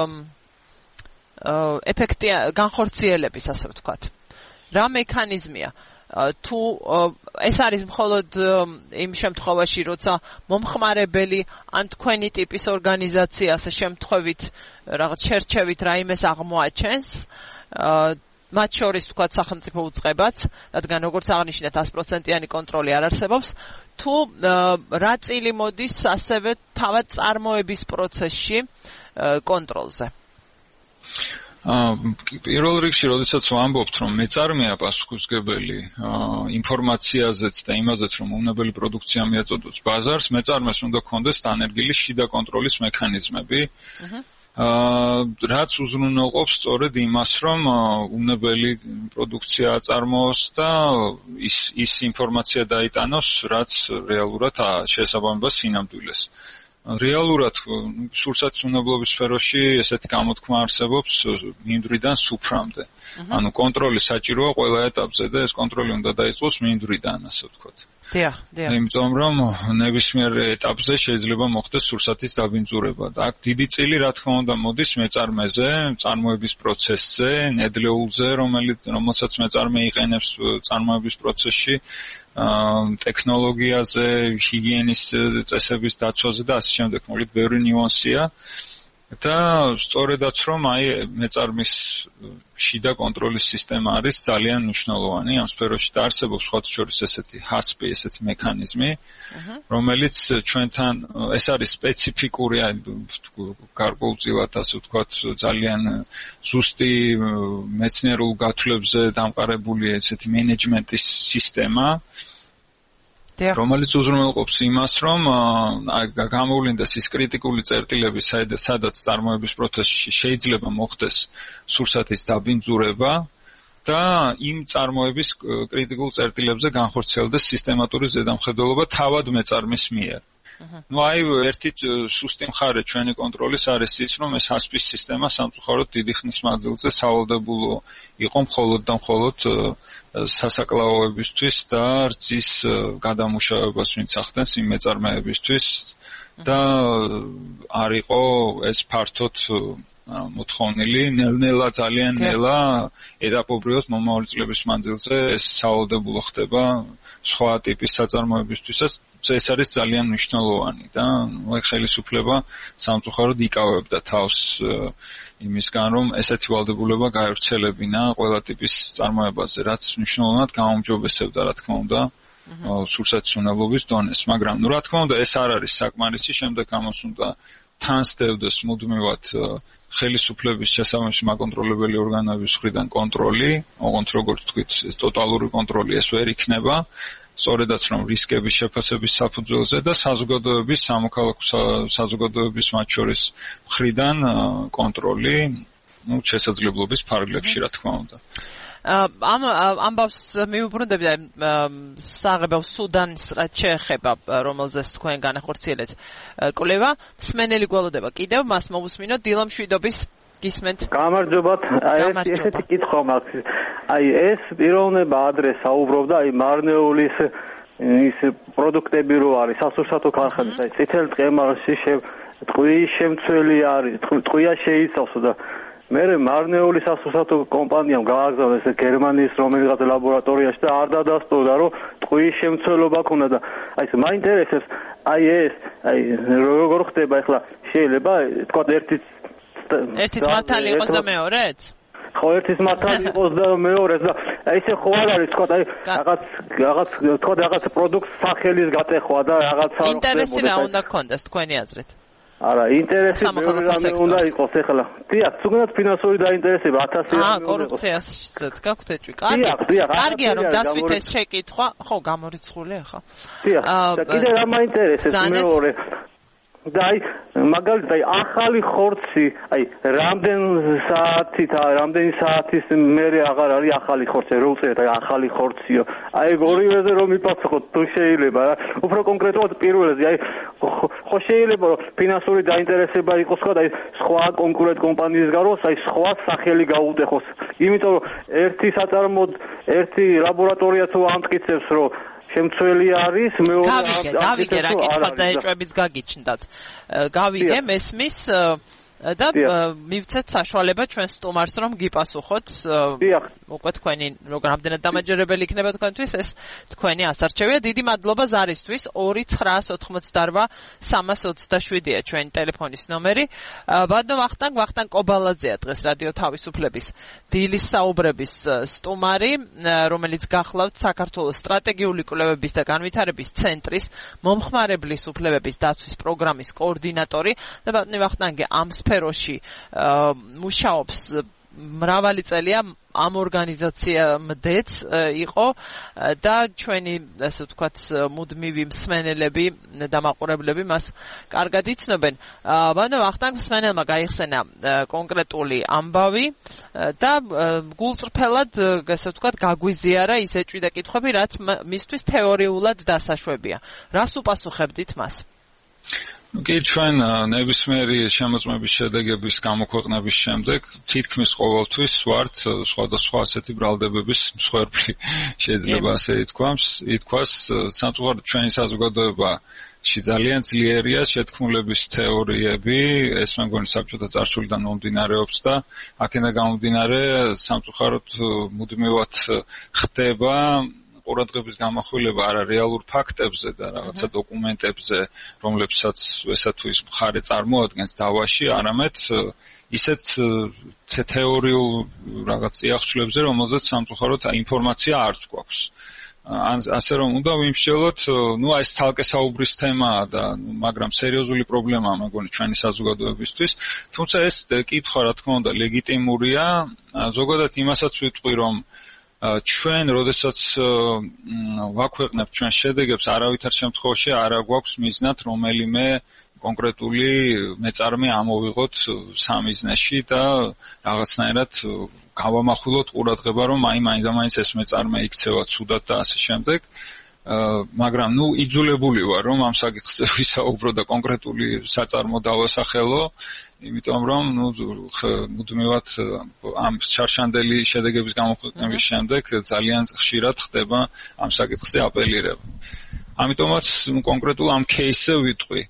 ეფექტი განხორციელების, ასე ვთქვათ. რა მექანიზმია? თუ ეს არის მხოლოდ იმ შემთხვევაში, როცა მომხმარებელი ან თქვენი ტიპის ორგანიზაცია ასე შემთხვევით რაღაც შერჩევით რაიმეს აღმოაჩენს, მათ შორის თქვათ სახელმწიფო უწყებაც, რადგან როგორც აღნიშნეთ 100%-იანი კონტროლი არ არსებობს, თუ რა წილი მოდის ასევე თავად წარმოების პროცესში კონტროლზე. პირველ რიგში, როდესაც ვამბობთ, რომ მეწარმეა პასუხისმგებელი ინფორმაციაზეც და იმაზეც, რომ უვნებელი პროდუქცია მიაწოდოს ბაზარს, მეწარმეს უნდა ქონდეს დანერგილი შიდა კონტროლის მექანიზმები. რაც უზრუნველყოფს სწორედ იმას, რომ უვნებელი პროდუქცია აწარმოოს და ის ინფორმაცია დაიტანოს, რაც რეალურად შესაბამებას სინამდვილეს. რეალურად სურსათ უვნებლობის სფეროში ესეთი გამოთქმა არსებობს მინდვრიდან სუფრამდე. ანუ კონტროლი საჭიროა ყველა ეტაპზე და ეს კონტროლი უნდა დაიწყოს მინდვრიდან, ასე ვთქვათ. დიახ. იმიტომ რომ ნებისმიერ ეტაპზე შეიძლება მოხდეს სურსათის დაბინძურება და აქ დიდი წილი რა თქმა უნდა მოდის მეწარმეზე, წარმოების პროცესზე, ნედლეულზე, რომელსაც მეწარმე იყენებს წარმოების პროცესში, ტექნოლოგიაზე, ჰიგიენის წესების დაცვაზე და ასე შემდეგ. მოკლედ ბევრი ნიუანსია. და სწორედაც რომ აი მეწარმის შიდა კონტროლის სისტემა არის ძალიან მნიშვნელოვანი ამ სფეროში და არსებობს სხვათა შორის ესეთი HASP, ესეთი მექანიზმი, რომელიც ჩვენთან ეს არის სპეციფიკური გარკვეულწილად ასე ვთქვათ ძალიან ზუსტი მეცნიერულ გათვლებზე დამყარებული ესეთი მენეჯმენტის სისტემა რომელიც უზრუნველყოფს იმას, რომ გამოვლინდეს ის კრიტიკული წერტილები, სადაც წარმოების პროცესში შეიძლება მოხდეს სურსათის დაბინძურება და იმ წარმოების კრიტიკულ წერტილებზე განხორციელდეს სისტემატური ზედამხედველობა თავად მეწარმის მიერ. Ну, აი ერთი სუსტი მხარე ჩვენი კონტროლის არის ის, რომ ეს HASP-ის სისტემა სამწუხაროდ დიდი ხნის მანძილზე სავალდებულო იყო მხოლოდ და მხოლოდ სასაკლაოებისთვის და რძის გადამუშავებას ვინც ახდენს იმ მეწარმეებისთვის და არ იყო ეს ფართოდ მოთხოვნილი, ნელ-ნელა ძალიან ნელა ეტაპობრივად მომავალი წლების მანძილზე ეს სავალდებულო ხდება სხვა ტიპის საწარმოებისთვისაც ეს არის ძალიან მნიშვნელოვანი და ხელისუფლება სამწუხაროდ იკავებდა თავს იმისგან რომ ესეთი ვალდებულება გაევრცელებინა ყველა ტიპის წარმოებაზე, რაც მნიშვნელოვნად გაუმჯობესებდა რა თქმა უნდა სურსათის უნებლობის დონეს, მაგრამ რა თქმა უნდა ეს არ არის საკმარისი, შემდეგ ამას უნდა თან სდევდეს მუდმივად ხელისუფლების შესაბამისი მაკონტროლებელი ორგანოების მხრიდან კონტროლი, ოღონდ როგორც თქვით, ტოტალური კონტროლი ეს ვერ იქნება. სწორედაც რომ რისკების შეფასების საფუძველზე და საზოგადოების სამოქალაქო საზოგადოების მათ შორის მხრიდან კონტროლი, შესაძლებლობის ფარგლებში რა თქმა უნდა. ამ ამბავს მიუბრუნდები და საღებავ სუდანის შეეხება, რომელზეც თქვენ განახორციელეთ კვლევა, მსმენელი გველოდება კიდევ მას მოვუსმინოთ დილა მშვიდობის გისმენთ. გამარჯობათ. ესეთი კითხვა მაქვს. აი ეს პიროვნება ადრე საუბრობდა აი მარნეულის ის პროდუქტები რო არის სასურსათო ქარხანის აი წითელ ტყემალში ტყვიის შემცველი არის ტყვია შეიცავსო და მე მარნეულის სასურსათო კომპანიამ გააგზავნეს გერმანიის რომელიღაც ლაბორატორიაში და არ დადასტურდა რომ ტყვიის შემცველობა ქონდა და აი ეს მაინტერესებს აი ეს აი როგორ ხდება ახლა შეიძლება თქვა ერთიც მართალი იყოს და მეორეც? ხო, ერთის მართალი იყოს და მეორეც და ესე ხო არ არის თქვა აი რაღაც პროდუქტს სახელის გატეხვა და რაღაცა ინტერესი რა უნდა გქონდეს თქვენი აზრით? არა, ინტერესი უნდა იყოს ახლა. დიახ, თუნდაც ფინანსური დაინტერესება 1000 კორუფციასაც გაქვთ ეჭვი. კარგია რომ დასვით ეს შეკითხვა, ხო, გამორიცხული ახლა. დიახ, და კიდე რა მაინტერესებს მეორე და აი მაგალითად აი ახალი ხორცი აი რამდენი საათის მერე აღარ არის ახალი ხორცი რო უწერეთ აი ახალი ხორციო აი ორივეზე რომ მიპასუხოთ თუ შეიძლება რა უფრო კონკრეტულად პირველზე აი ხო შეიძლება რომ ფინანსური დაინტერესება იყოს ხო და აი სხვა კონკურენტ კომპანიისგან რომ აი სხვა სახელი გაუტეხოს იმიტომ რომ ერთი ლაბორატორია თუ ამტკიცებს რომ შემცველი არის მეორე გავიგე რა კითხვა დაეჭვებით გაგიჩნდათ გავიგე მესმის და მივცეთ საშუალება ჩვენ სტუმარს რომ გიპასუხოთ უკვე თქვენი როგორ ამდენად დამაჯერებელი იქნება თქვენთვის ეს თქვენი ასარჩევია დიდი მადლობა ზარისთვის 2988327-ია ჩვენი ტელეფონის ნომერი ბატონო ვახტანგ კობალაძეა დღეს რადიო თავისუფლების დილის საუბრების სტუმარი რომელიც გახლავთ საქართველოს სტრატეგიული კვლევების და განვითარების ცენტრის მომხმარებლის უფლებების დაცვის პროგრამის კოორდინატორი და ბატონო ვახტანგი ამ სფეროში მუშაობს მრავალი წელია ამ ორგანიზაციამდეც იყო და ჩვენი ასე ვთქვათ მუდმივი მსმენელები და მაყურებლები მას კარგად იცნობენ. ბატონო ვახტანგ მსმენელმა გაიხსენა კონკრეტული ამბავი და გულწრფელად ასე ვთქვათ გაგვიზიარა ის ეჭვი და კითხვები რაც მისთვის თეორიულად დასაშვებია. რას უპასუხებდით მას? კი ჩვენ ნებისმიერი შემოწმების შედეგების გამოქვეყნების შემდეგ თითქმის ყოველთვის ვართ სხვადასხვა ასეთი ბრალდებების მსხვერპლი შეიძლება ასე ითქვას სამწუხაროდ ჩვენი საზოგადოებაში ძალიან ძლიერია შეთქმულების თეორიები ეს მე მგონი საბჭოთა წარსულიდან მომდინარეობს და აქედან გამომდინარე სამწუხაროდ მუდმივად ხდება ყურადღების გამახვილება არა რეალურ ფაქტებზე და რაღაცა დოკუმენტებზე, რომლებსაც ესა თუ ის მხარე წარმოადგენს დავაში, არამედ ისეთ თეორიულ რაღაც წიაღწლებზე, რომელზეც სამწუხაროდ ინფორმაცია არც გვაქვს. ასე რომ უნდა ვიმსჯელოთ, ეს ცალკე საუბრის თემაა და მაგრამ სერიოზული პრობლემაა მეგონი ჩვენი საზოგადოებისთვის, თუმცა ეს კითხვა რა თქმა უნდა ლეგიტიმურია, ზოგადად იმასაც ვიტყვი, რომ ჩვენ როდესაც ვაქვეყნებთ ჩვენ შედეგებს, არავითარ შემთხვევაში არ გვაქვს მიზნად რომელიმე კონკრეტული მეწარმე ამოვიღოთ სამიზნეში და რაღაცნაირად გავამახვილოთ ყურადღება, რომ მაინც ეს მეწარმე იქცევა ცუდად და ასე შემდეგ. მაგრამ იძულებული ვარ, რომ ამ საკითხზე ვისაუბრო და კონკრეტული საწარმო დავასახელო, იმიტომ რომ მუდმივად ამ შარშანდელი შედეგების გამოქვეყნების შემდეგ ძალიან ხშირად ხდება ამ საკითხზე აპელირება. ამიტომაც კონკრეტულ ამ кейსზე ვიტყვი.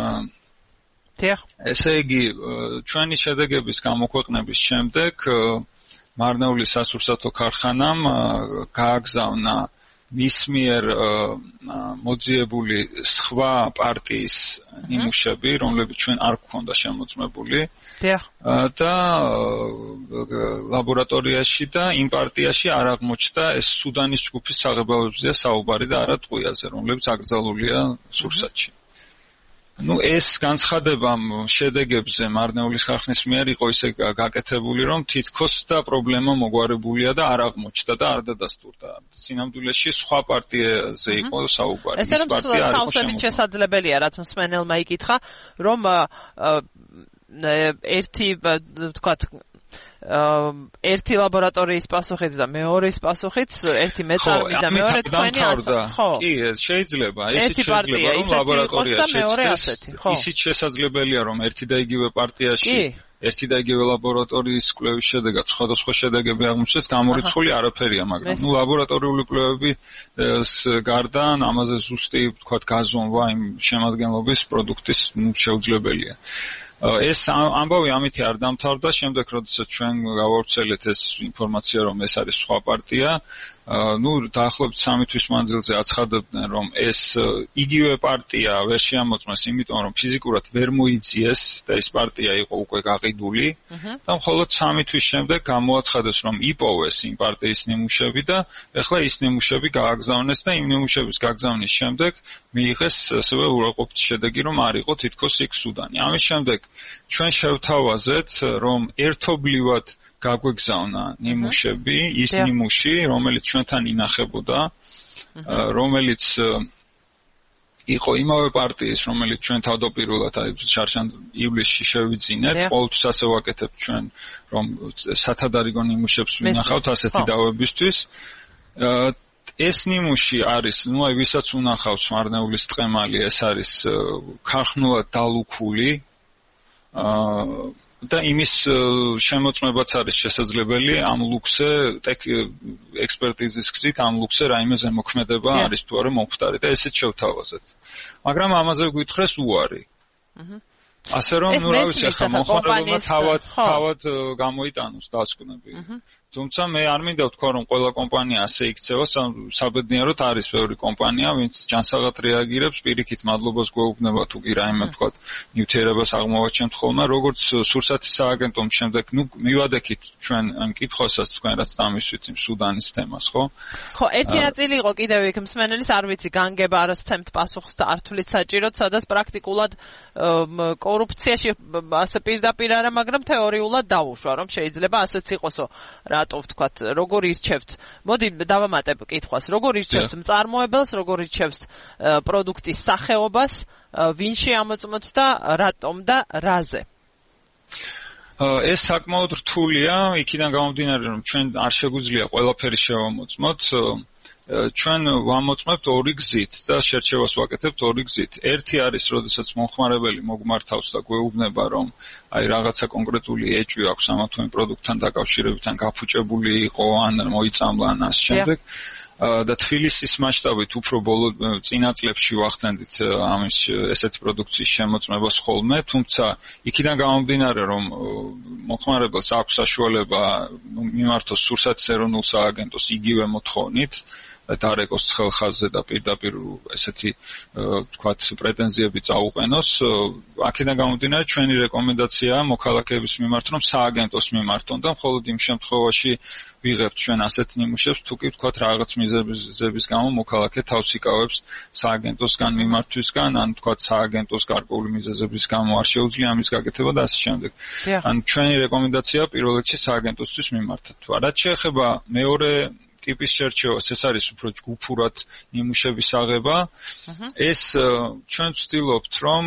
ესე იგი, ჩვენი შედეგების გამოქვეყნების შემდეგ მარნეულის სასურსათო ქარხანამ გააგზავნა მის მიერ მოძიებული სხვა პარტიის ნიმუშები, რომლებიც ჩვენ არ გვქონდა შემოწმებული. და ლაბორატორიაში და იმ პარტიაში არ აღმოჩნდა ეს სუდანის ჯგუფის საღებავებზეა საუბარი და არა ტყვიაზე, რომლებიც აკრძალულია სურსათში. ეს განცხადება შედეგებზე მარნეულის ქარხნის მიერ იყო ისე გაკეთებული, რომ თითქოს და პრობლემა მოგვარებულია და არ აღმოჩნდა და არ დადასტურდა. სინამდვილეში სხვა პარტიაზე იყო საუბარი. ეს პარტია არ იყო შესაძლებელია, რაც მსმენელმა იკითხა, რომ ერთი ლაბორატორიის პასუხიც და მეორის პასუხიც, ერთი მეწარმის და მეორე თქვენი ასო. კი, შეიძლება, ისიც შეიძლება, რომ ლაბორატორია შეცდეს. ისიც შესაძლებელია, რომ ერთი და იგივე პარტიაში, ერთი და იგივე ლაბორატორიის კვლევის შედეგად სხვადასხვა შედეგები აღმოჩნდეს, გამორიცხული არაფერია, მაგრამ ლაბორატორიული კვლევების გარდა ამაზე ზუსტი, ვთქვათ, გაზომვა იმ შემადგენლობის პროდუქტის შეუძლებელია. ეს ამბავი ამითი არ დამთავრდა, შემდეგ როდესაც ჩვენ გავავრცელეთ ეს ინფორმაცია, რომ ეს არის სხვა პარტია, დაახლოებით 3 თვის მანძილზე აცხადებდნენ, რომ ეს იგივე პარტია ვერ შეამოწმეს, იმიტომ რომ ფიზიკურად ვერ მოიძიეს და ეს პარტია იყო უკვე გაყიდული და მხოლოდ 3 თვის შემდეგ გამოაცხადეს, რომ იპოვეს იმ პარტიის ნიმუშები და ეხლა ის ნიმუშები გააგზავნეს და იმ ნიმუშების გაგზავნის შემდეგ მიიღეს ასევე უარყოფითი შედეგი, რომ არ იყო თითქოს იქ სუდანი. ამის შემდეგ ჩვენ შევთავაზეთ, რომ ერთობლივად გაგვეგზავნა ნიმუშები, ის ნიმუში, რომელიც ჩვენთან ინახებოდა, რომელიც იყო იმავე პარტიის, რომელიც ჩვენ თავდაპირველად ივლისში შევიძინეთ, ყოველთვის ასე ვაკეთებთ ჩვენ, რომ სათადარიგო ნიმუშებს ვინახავთ ასეთი დავებისთვის. ეს ნიმუში არის, ვისაც უნახავს მარნეულის ტყემალი, ეს არის ქარხნულად დალუქული და იმის შემოწმებაც არის შესაძლებელი ამ ლუქსზე ექსპერტიზის გზით ამ ლუქსზე რაიმე ზემოქმედება არის თუ არა მომხდარი და ესეც შევთავაზეთ. მაგრამ ამაზე გვითხრეს უარი. ასე რომ რა ვიცი, ახლა მომხმარებელმა თავად გამოიტანოს დასკვნები. თუმცა მე არ მინდა ვთქვა, რომ ყველა კომპანია ასე იქცევა, საბედნიეროდ არის ბევრი კომპანია, ვინც ჯანსაღად რეაგირებს, პირიქით მადლობას გვეუბნება თუ კი რაიმე ვთქვათ, ნივთიერებას აღმოვაჩენთ ხოლმე, როგორც სურსათის სააგენტომ შემდეგ, მივადექით ჩვენ ამ კითხვასაც თქვენ რაც დამისვით იმ სუდანის თემას, ხო? ხო, ერთი ნაწილი იყო კიდევ იქ მსმენელის, არ ვიცი, განგება არ სცემთ პასუხს და არ თulit საჭიროდ, სადაც პრაქტიკულად კორუფციაში ასე პირდაპირ არა, მაგრამ თეორიულად დაუშვა, რომ შეიძლება ასეც იყოსო. რატო ვთქვათ, როგორ ირჩევთ? მოდი დავამატებ კითხვას. როგორ ირჩევთ მწარმოებელს, როგორ ირჩევთ პროდუქტის სახეობას, ვინ შეამოწმოთ და რატომ და რაზე? ეს საკმაოდ რთულია, იქიდან გამომდინარე, რომ ჩვენ არ შეგვიძლია ყველაფერი შევამოწმოთ. ჩვენ ვამოწმებთ ორი გზით და შერჩევას ვაკეთებთ ორი გზით. ერთი არის, როდესაც მომხმარებელი მოგმართავს და გვეუბნება, რომ აი რაღაცა კონკრეტული ეჭვი აქვს ამა თუ იმ პროდუქტთან დაკავშირებით, ან გაფუჭებული იყო, ან მოიწამლა, ან ამ შემდეგ. და თბილისის მასშტაბით უფრო ბოლო წინა წლებში ვახდენდით ამის ესეთი პროდუქციის შემოწმებას ხოლმე, თუმცა იქიდან გამომდინარე, რომ მომხმარებელს აქვს საშუალება მიმართოს სურსათის ეროვნულ სააგენტოს იგივე მოთხოვნით, დარეკოს ცხელხაზზე და პირდაპირ ესეთი თქვათ პრეტენზიები წაუყენოს. აქედან გამომდინარე ჩვენი რეკომენდაციაა მოქალაქეების მიმართ, რომ სააგენტოს მიმართონ და მხოლოდ იმ შემთხვევაში ვიღებთ ჩვენ ასეთ ნიმუშებს, თუ კი ვთქვათ რაღაც მიზეზების გამო მოქალაქე თავს იკავებს სააგენტოსგან მიმართვისგან, ან ვთქვათ სააგენტოს გარკვეული მიზეზების გამო არ შეუძლია ამის გაკეთება და ასე შემდეგ. ან ჩვენი რეკომენდაციაა პირველ რიგში სააგენტოსთვის მიმართოთ. რაც შეეხება მეორე ტიპის შერჩევას, ეს არის უფრო ჯგუფურად ნიმუშების აღება. ეს ჩვენ ვცდილობთ, რომ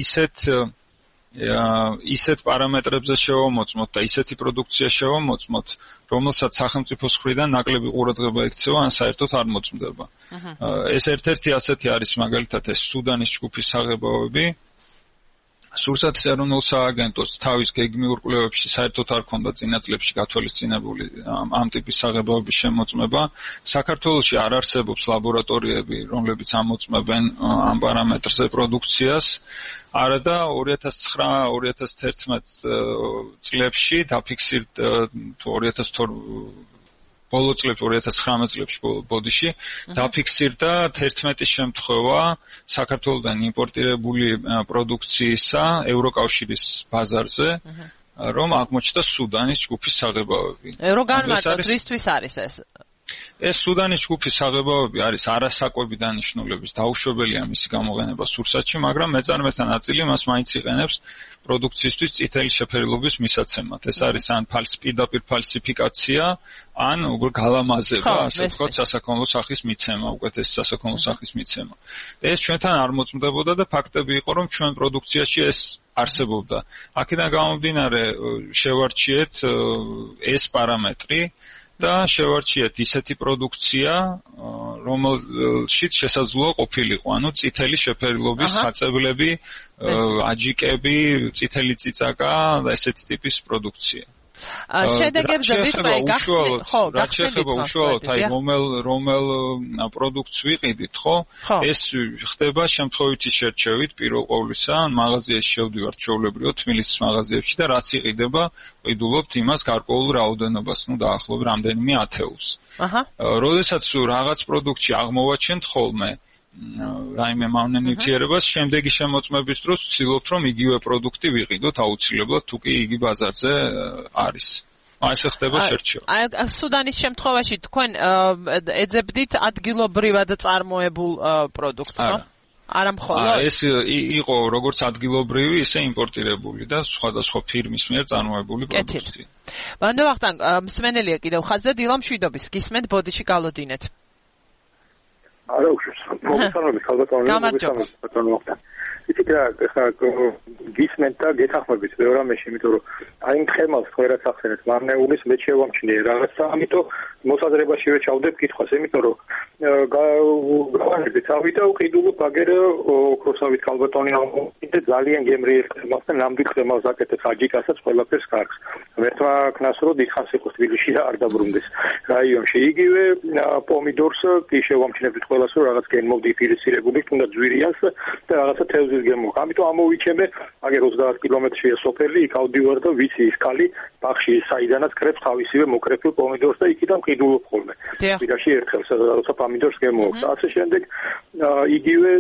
ისეთ პარამეტრებზე შევამოწმოთ და ისეთი პროდუქცია შევამოწმოთ, რომელსაც სახელმწიფოს მხრიდან ნაკლები ყურადღება ექცევა, ან საერთოდ არ მოწმდება. ეს ერთ-ერთი ასეთი არის მაგალითად ეს სუდანის ჯგუფის აღებავები. სურსათის ეროვნულ სააგენტოს თავის გეგმიურ კვლევებში საერთოდ არ ქონდა წინა წლებში გათვალისწინებული ამ ტიპის აღებავების შემოწმება. საქართველოში არ არსებობს ლაბორატორიები, რომლებიც ამოწმებენ ამ პარამეტრზე პროდუქციას. არადა 2009-2011 წლებში დაფიქსირდა თუ 2012 ბოლო წლებში 2019 წლებში ბოდიში დაფიქსირდა 11 შემთხვევა საქართველოდან იმპორტირებული პროდუქციისა ევროკავშირის ბაზარზე, რომ აღმოჩნდა სუდანის ჯგუფის აღებავები. რო განმარტოთ, რისთვის არის ეს? ეს სუდანის ჯგუფის აღებავები არის არასაკვები დანიშნულების, დაუშვებელია მისი გამოყენება სურსათში, მაგრამ მეწარმეთა ნაწილი მას მაინც იყენებს პროდუქციისთვის წითელი შეფერილობის მისაცემად. ეს არის ან პირდაპირ ფალსიფიკაცია, ან გალამაზება, ასე ვთქვათ, სასაქონლო სახის მიცემა, უკეთესი სასაქონლო სახის მიცემა. ეს ჩვენთან არ მოწმდებოდა და ფაქტები იყო, რომ ჩვენ პროდუქციაში ეს არსებობდა. აქედან გამომდინარე შევარჩიეთ ეს პარამეტრი და შევარჩიეთ ისეთი პროდუქცია, რომელშიც შესაძლოა ყოფილიყო, ანუ წითელი შეფერილობის საწებლები, აჯიკები, წითელი წიწაკა და ესეთი ტიპის პროდუქცია. შედეგებზე ვიტყვი, რაც შეეხება უშუალოდ აი რომელ პროდუქტს ვიყიდით, ხო? ეს ხდება შემთხვევითი შერჩევით პირველ ყოვლისა, მაღაზიაში შევდივართ ჩვეულებრივად თბილისის მაღაზიებში და რაც იყიდება, ვიდულობთ იმას გარკვეულ რაოდენობას, დაახლოებით რამდენიმე ათეულს. როდესაც რაღაც პროდუქტში აღმოვაჩენთ ხოლმე რაიმე მავნე ნივთიერებას, შემდეგი შემოწმების დროს ვცდილობთ, რომ იგივე პროდუქტი ვიყიდოთ აუცილებლად, თუ კი იგი ბაზარზე არის. ასე ხდება შერჩევა. აი სუდანის შემთხვევაში თქვენ ეძებდით ადგილობრივად წარმოებულ პროდუქტს, ხო? არა მხოლოდ. ეს იყო როგორც ადგილობრივი, ისე იმპორტირებული და სხვადასხვა ფირმის მიერ წარმოებული პროდუქტი. ბანდო ვახტანგ, მსმენელია კიდევ ხაზზე დილა მშვიდობის, გისმენთ ბოდიში გალოდინეთ. არა უშვებს. მოგესალმებით, ხალბატონო. იცით რა, ხა გისმენთ და გეთახმებით ბევრ რამეში, იმიტომ რომ აი იმ ხემალს ხერაც ახსენეთ, მარნეულის მე შევამჩნიე რაღაცა, ამიტომ მოსაზრებაშივე ჩავდებ კითხვას, იმიტომ რომ გავანებდით ავი და ვყიდულობ აგერ ოქროსავით ხალბატონი ამოვიდე ძალიან გემრიელ ხემალს და ნამდვილ ხემალს აკეთებს აჯიკასაც ყველაფერს კარგს. მერთმა ქნას რო დიდხანს იყოს თბილისში და არ დაბრუნდეს რაიონში. იგივე პომიდორს კი შევამჩნევთ ყველას რომ რაღაც გენმოდიფიცირებული, თუნდაც ძვირიანს და რაღაცა თევზის გემო. ამიტომ ამოვიჩემე, აგერ 30 კილომეტრშია სოფელი, იქ ავდივარ და ვიცი ის კალი ბახში საიდანაც კრებს თავისივე მოკრეფილ პომიდორს და იქიდან ყიდულობ ხოლმე. პირაში ერთხელ როცა პომიდორს გემოვს. ასე შემდეგ იგივე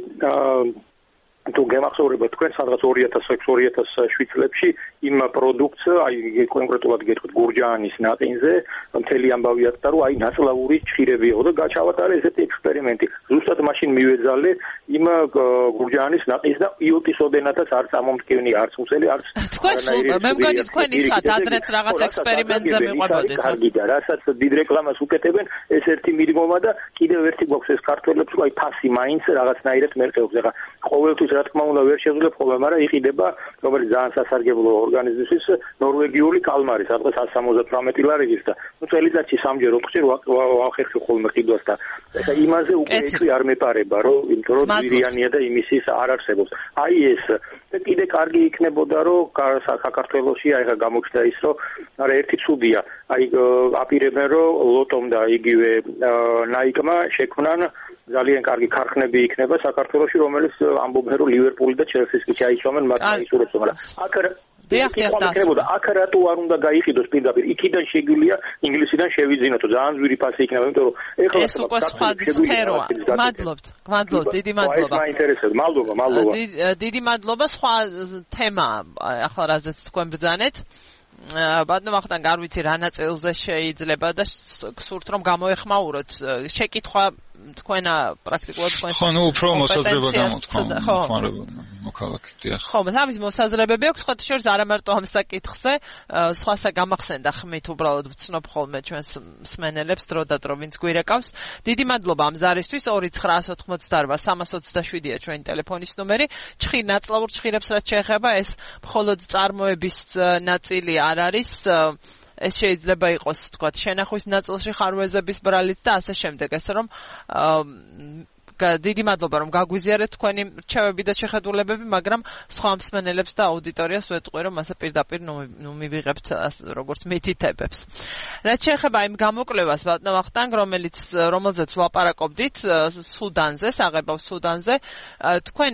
თუ გემახსოვრება თქვენ სადღაც 2006-2007 წლებში იმ პროდუქტს, აი კონკრეტულად გეტყვით გურჯაანის ნაყინზე, მთელი ამბავი აქვს და რომ აი ნაწლავური ჭირები იყო და გაჩავატარე ესეთი ექსპერიმენტი. ზუსტად მაშინ მივეძალე იმ გურჯაანის ნაყინს და იოტის ოდენათაც არ წამომტკივნი, არც უსელი, არც თქვენ მე მგონი თქვენ ისად ადრეც რაღაც ექსპერიმენტზე მიყვებოდეთ. კარგი და რასაც დიდ რეკლამას უკეთებენ, ეს ერთი მიდგომა და კიდევ ერთი გვაქვს ეს ქართველებს, აი ფასი მაინც რაღაცნაირად მერყეობს. ეხლა ყოველთვის რა თქმა უნდა ვერ შეძლებ ხოლმე, მაგრამ იყიდება, რომელიც ძალიან სასარგებლო ორგანიზმისთვის ნორვეგიული კალმარი, სადღაც 178 ლარილის და წელიწადში 3-ჯერ 4-ჯერ ვახერხი ხოლმე ყიდვას და ეხლა იმაზე უკვე ეჭვი არ მეპარება, რომ იმიტომ რომ ძვირიანია და იმისის არ არსებობს. აი ეს და კიდე კარგი იქნებოდა, რომ საქართველოში აი ხა გამოჩნდა ის, რომ არა ერთი ცუდია, აი აპირებენ, რომ ლოტომ და იგივე ნაიკმა შექმნან ძალიან კარგი ქარხნები იქნება საქართველოში, რომელიც ამბობენ, რომ ლივერპული და ჩელსის კი ჩაიცვამენ მათ აისურვებს, მაგრამ აქ ხდებოდა აქ რატო არ უნდა გაიყიდოს პირდაპირ იქიდან შეგვიძლია ინგლისიდან შევიძინოთ ძალიან ძვირი ფასი იქნება იმიტომ რომ ეხლა ეს უკვე სხვა სფეროა გმადლობთ დიდი მადლობა მაინტერესებს მადლობა დიდი მადლობა სხვა თემა ახლა რაზეც თქვენ ბრძანეთ ბატონო ვახტანგ არ ვიცი რა ნაწილზე შეიძლება და გსურთ რომ გამოეხმაუროთ შეკითხვა თქვენა პრაქტიკულად თქვენ ხო ნუ უფრო მოსაზრება გამოთქვა მოქალაქე ხო ამის მოსაზრებები აქვს ხო შორს არა მარტო ამ საკითხზე სხვასა გამახსენდა ხმით უბრალოდ ვცნობ ხოლმე ჩვენს მსმენელებს დრო და დრო ვინც გვირეკავს დიდი მადლობა ამ ზარისთვის 2988-327-ია ჩვენი ტელეფონის ნომერი ჩხირ ნაწლავურ ჩხირებს რაც შეეხება ეს მხოლოდ წარმოების ნაწილი არ არის ეს შეიძლება იყოს თქვათ შენახვის ნაწილში ხარვეზების ბრალით და ასე შემდეგ ესე რომ დიდი მადლობა რომ გაგვიზიარეთ თქვენი რჩევები და შეხედულებები მაგრამ სხვა მსმენელებს და აუდიტორიას ვეტყვი რომ ასე პირდაპირ ნუ მივიღებთ როგორც მითითებებს რაც შეეხება იმ გამოკვლევას ბატონო ვახტანგ რომელზეც ვლაპარაკობდით სუდანზე საღებავ სუდანზე თქვენ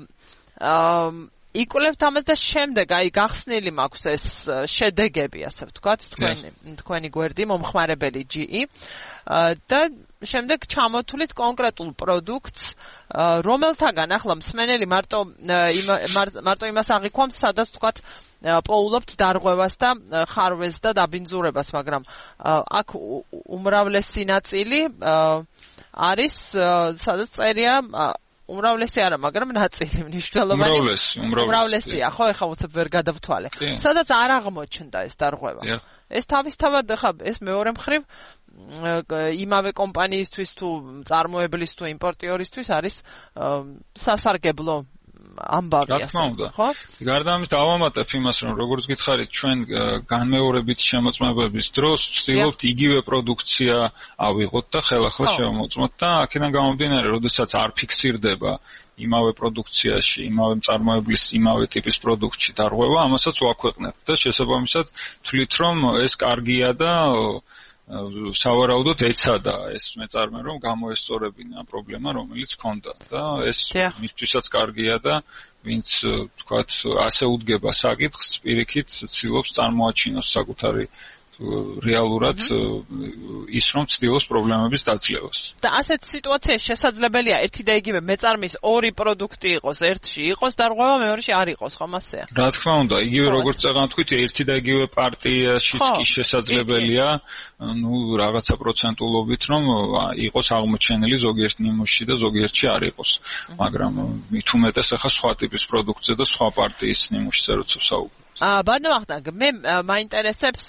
იკვლევთ ამას და შემდეგ აი გახსნილი მაქვს ეს შედეგები ასე ვთქვათ თქვენი გვერდი მომხმარებელი GE და შემდეგ ჩამოთვლით კონკრეტულ პროდუქტს რომელთაგან ახლა მსმენელი მარტო იმას აღიქვამს სადაც ვთქვათ პოულობთ დარღვევას და ხარვეს და დაბინძურებას მაგრამ აქ უმრავლესი ნაწილი არის სადაც წერია უმრავლესი არა, მაგრამ ნაწილი მნიშვნელოვანი. უმრავლესია, ხო, ეხლა უცებ ვერ გადავთვალე. სადაც არ აღმოჩნდა ეს დარღვევა. ეს თავისთავად ხა ეს მეორე მხრივ იმავე კომპანიისთვის თუ წარმოებლის თუ იმპორტიორისთვის არის სასარგებლო ამბავი ასე ხო? გარდა ამის დავამატებ იმას რომ როგორც გითხარით ჩვენ განმეორებით შემოწმებების დროს ვცდილობთ იგივე პროდუქცია ავიღოთ და ხელახლა შევმოწმოთ და აქედან გამომდინარე როდესაც არ ფიქსირდება იმავე პროდუქციაში, იმავე მწარმოებლის, იმავე ტიპის პროდუქტში დარღვევა, ამასაც ვაქვეყნებთ და შესაბამისად თვლით რომ ეს კარგია და სავარაუდოდ ეცადა ეს მეწარმე რომ გამოესწორებინა პრობლემა რომელიც ჰქონდა და ეს მისთვისაც კარგია და ვინც თქვათ ასე უდგება საკითხს პირიქით ცდილობს წარმოაჩინოს საკუთარი რეალურად ის რომ ცდილობს პრობლემების დაძლევას. და ასეთ სიტუაციაში შესაძლებელია ერთი და იგივე მეწარმის ორი პროდუქტი იყოს, ერთში იყოს დარღვევა, მეორეში არ იყოს, ხომ ასეა? რა თქმა უნდა, იგივე როგორც წეგან თქვით, ერთი და იგივე პარტიაშიც კი შესაძლებელია, ნუ რაღაცა პროცენტულობით რომ იყოს აღმოჩენილი ზოგიერთ ნიმუშში და ზოგიერთში არ იყოს. მაგრამ მით უმეტეს ახლა სხვა ტიპის პროდუქტზე და სხვა პარტიის ნიმუშზე როცა ვსაუბრობ. ბატონო ვახტანგ, მე მაინტერესებს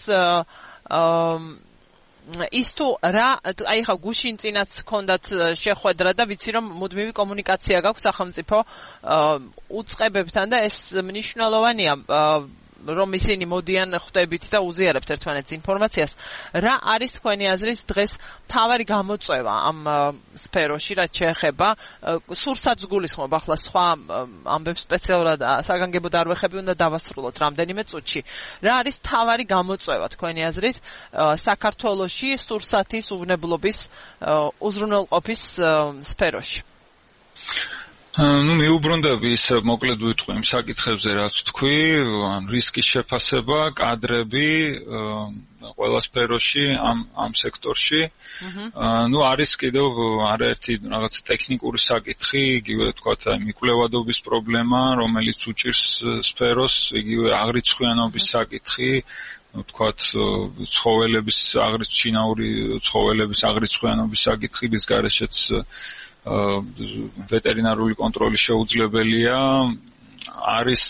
ის თუ რა აი ხა გუშინ წინაც ჰქონდათ შეხვედრა და ვიცი რომ მუდმივი კომუნიკაცია გაქვს სახელმწიფო უწყებებთან და ეს მნიშვნელოვანია რომ ისინი მოდიან ხვდებით და უზიარებთ ერთმანეთს ინფორმაციას რა არის თქვენი აზრით დღეს მთავარი გამოწვევა ამ სფეროში რაც შეეხება სურსაც გულისხმობ ახლა სხვა ამბებს სპეციალურად საგანგებო დარვეხები უნდა დავასრულოთ რამდენიმე წუთში რა არის მთავარი გამოწვევა თქვენი აზრით საქართველოში სურსათის უვნებლობის უზრუნველყოფის სფეროში ну მიუბრუნდები ის მოკლედ ვიტყვი იმ საკითხებზე რაც თქვი რისკის შეფასება კადრები ყველა სფეროში ამ სექტორში ну არის კიდევ არაერთი რაღაც ტექნიკური საკითხი იგივე თქვათ მიკვლევადობის პრობლემა რომელიც უჭირს სფეროს იგივე აღრიცხვიანობის საკითხი ну თქვათ ცხოველების შინაური ცხოველების აღრიცხვიანობის საკითხი რის გარეშეც ვეტერინარული კონტროლი შეუძლებელია არის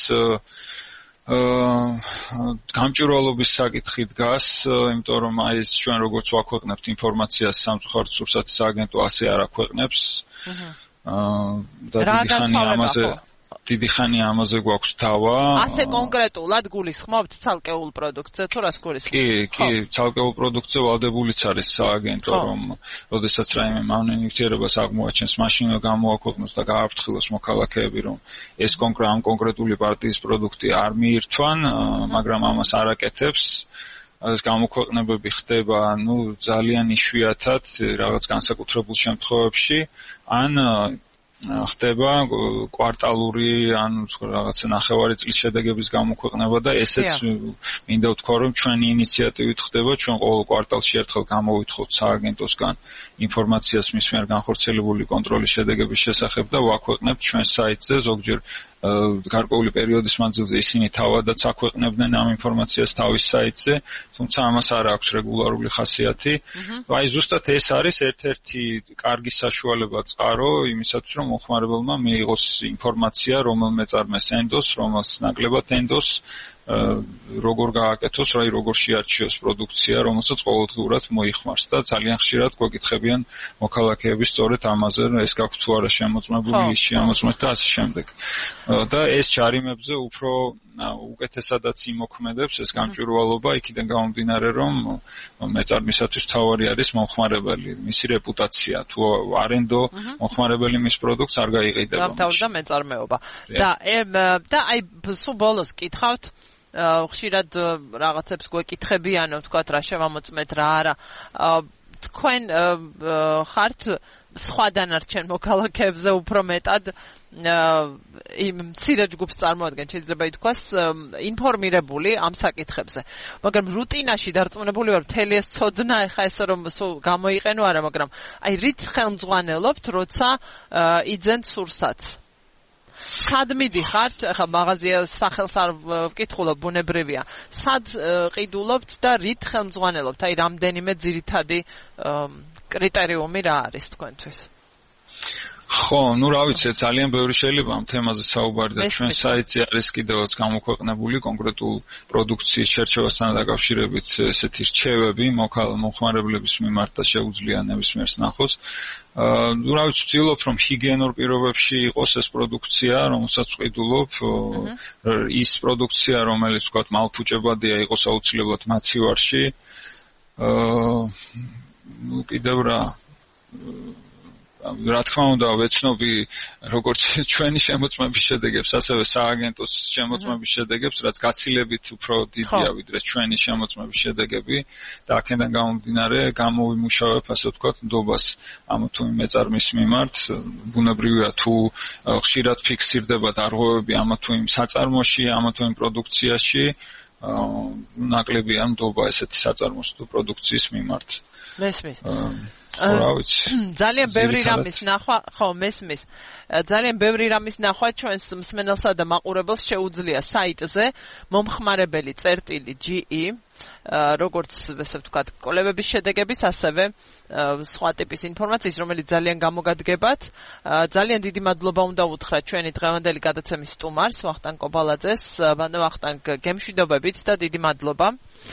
გამჭვირვალობის საკითხი დგას იმიტომ რომ აი ეს ჩვენ როგორც ვაქვეყნებთ ინფორმაციას სამწუხაროდ სურსათის აგენტო ასე არ აქვეყნებს და დიდი ხანი ამაზე გვაქვს თავა. ასე კონკრეტულად გულისხმობთ ცალკეულ პროდუქტზე თუ რას გულისხმობთ? კი, ცალკეულ პროდუქტზე ვალდებულიც არის სააგენტო, რომ როდესაც რაიმე მავნე ნივთიერებას აღმოაჩენს, მაშინვე გამოაქვეყნოს და გააფრთხილოს მოქალაქეები, რომ ეს კონკრეტული პარტიის პროდუქტი არ მიირთვან, მაგრამ ამას არ აკეთებს. ეს გამოქვეყნებები ხდება, ძალიან იშვიათად, რაღაც განსაკუთრებულ შემთხვევებში, ან ხდება კვარტალური ან რაღაცა ნახევარი წლის შედეგების გამოქვეყნება და ესეც მინდა ვთქვა რომ ჩვენი ინიციატივით ხდება ჩვენ ყოველ კვარტალში ერთხელ გამოვითხოვთ სააგენტოსგან ინფორმაციას მის მიერ განხორციელებული კონტროლის შედეგების შესახებ და ვაქვეყნებთ ჩვენ საიტზე ზოგჯერ გარკვეული პერიოდის მანძილზე ისინი თავადაც აქვეყნებდნენ ამ ინფორმაციას თავის საიტზე, თუმცა ამას არ აქვს რეგულარული ხასიათი. აი ზუსტად ეს არის ერთ-ერთი კარგი საშუალება წყარო იმისათვის, რომ მომხმარებელმა მიიღოს ინფორმაცია, რომელ მეწარმეს ენდოს, რომელს ნაკლებად ენდოს, როგორ გააკეთოს, როგორ შეარჩიოს პროდუქცია, რომელსაც ყოველდღურად მოიხმარს და ძალიან ხშირად გვეკითხებიან მოქალაქეები სწორედ ამაზე, ეს გაქვთ თუ არა შემოწმებული, ის შემოწმეთ და ასე შემდეგ. და ეს ჯარიმებზე უფრო უკეთესადაც იმოქმედებს ეს გამჭვირვალობა იქიდან გამომდინარე რომ მეწარმისათვის თავარი არის მომხმარებელი, მისი რეპუტაცია, თუ არენდო მომხმარებელი მის პროდუქტს არ გაიყიდება. გამთავრდა მეწარმეობა. და აი სულ ბოლოს კითხავთ ხშირად რაღაცებს გვეკითხებიანო, თქვათ რა შევამოწმეთ რა არა. თქვენ ხართ სხვა დანარჩენ მოქალაქეებზე უფრო მეტად იმ მცირე ჯგუფს წარმოადგენთ, შეიძლება ითქვას, ინფორმირებული ამ საკითხებზე. მაგრამ რუტინაში დარწმუნებული ვარ, მთელი ეს ცოდნა ეხა ესე რომ გამოიყენო არა, მაგრამ აი რით ხელმძღვანელობთ, როცა იძენთ სურსათს? სად მიდიხართ, ახლა მაღაზია სახელს არ ვკითხულობ, ბუნებრივია. სად ყიდულობთ და რით ხელმძღვანელობთ? აი რამდენიმე ძირითადი კრიტერიუმი რა არის თქვენთვის? ხო, რა ვიცი, ძალიან ბევრი შეიძლება ამ თემაზე საუბარი და ჩვენ საიტზე არის კიდევაც გამოქვეყნებული კონკრეტულ პროდუქციის შერჩევასთან დაკავშირებით ესეთი რჩევები მომხმარებლების მიმართ და შეუძლია ნებისმიერს ნახოს. რა ვიცი, ვცდილობ რომ ჰიგიენურ პირობებში იყოს ეს პროდუქცია, რომელსაც ვყიდულობ, ის პროდუქცია, რომელიც ვთქვათ მალფუჭებადია, იყოს აუცილებლად მაცივარში. კიდევ რა თქმა უნდა ვეცნობი როგორც ჩვენი შემოწმების შედეგებს, ასევე სააგენტოს შემოწმების შედეგებს, რაც გაცილებით უფრო დიდია ვიდრე ჩვენი შემოწმების შედეგები და აქედან გამომდინარე გამოვიმუშავებ, ასე ვთქვათ, ნდობას ამ თუ იმ მეწარმის მიმართ. ბუნებრივია თუ ხშირად ფიქსირდება დარღვევები ამ თუ იმ საწარმოში, ამ თუ იმ პროდუქციაში, ნაკლებია ნდობა ესეთი საწარმოს თუ პროდუქციის მიმართ. მესმის. ძალიან ბევრი რამის ნახვა, ხო, მესმის. ძალიან ბევრი რამის ნახვა ჩვენს მსმენელსა და მაყურებელს შეუძლია საიტზე მომხმარებელი.ge როგორც ესე ვთქვათ, კოლევების შედეგების, ასევე სხვა ტიპის ინფორმაციის, რომელიც ძალიან გამოგადგებათ. ძალიან დიდი მადლობა უნდა უთხრათ ჩვენი დღევანდელი გადაცემის სტუმარს, ვახტანგ კობალაძეს, ვახტანგ გემშვიდობებით და დიდი მადლობა.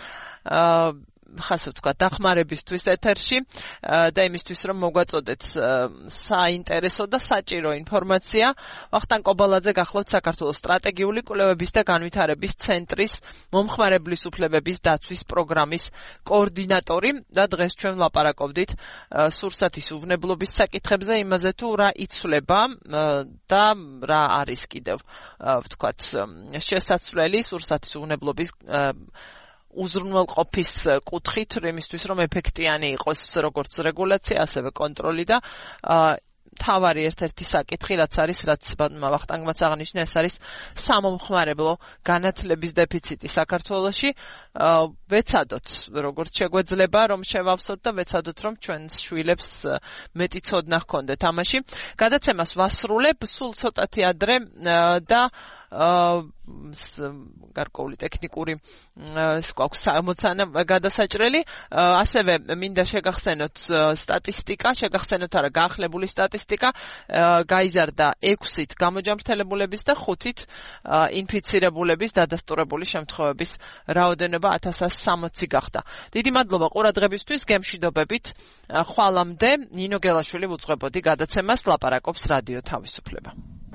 ხასე ვთქვათ, დახმარებისთვის ეთერში და იმისთვის, რომ მოგვაწოდეთ საინტერესო და საჭირო ინფორმაცია. ვახტანგ კობალაძე გახლავთ საქართველოს სტრატეგიული კვლევების და განვითარების ცენტრის მომხმარებლის უფლებების დაცვის პროგრამის კოორდინატორი და დღეს ჩვენ ვლაპარაკობდით სურსათის უვნებლობის საკითხებზე, იმაზე თუ რა იცვლება და რა არის კიდევ ვთქვათ შესაძლებელი სურსათის უვნებლობის უზრუნველყოფის კუთხით, იმისთვის რომ ეფექტიანი იყოს როგორც რეგულაცია, ასევე კონტროლი და თავარი ერთ-ერთი საკითხი, რაც ვახტანგმაც აღნიშნა, ეს არის სამომხმარებლო განათლების დეფიციტი საქართველოში. ვეცადოთ, როგორც შეგვეძლება, რომ შევავსოთ და ვეცადოთ, რომ ჩვენს შვილებს მეტი ცოდნა ჰქონდეთ ამაში. გადაცემას ვასრულებ სულ ცოტათი ადრე და გარკვეული ტექნიკური გვაქვს ამოცანა გადასაჭრელი. ასევე მინდა შეგახსენოთ სტატისტიკა, არა, გაახლებული სტატისტიკა. გაიზარდა 6-ით გამოჯამრთელებულების და 5-ით ინფიცირებულების დადასტურებული შემთხვევების რაოდენობა 1160 გახდა. დიდი მადლობა ყურადღებისთვის, გემშვიდობებით. ხვალამდე ნინო გელაშვილი უძღვებოდი გადაცემას, ლაპარაკობს რადიო თავისუფლება.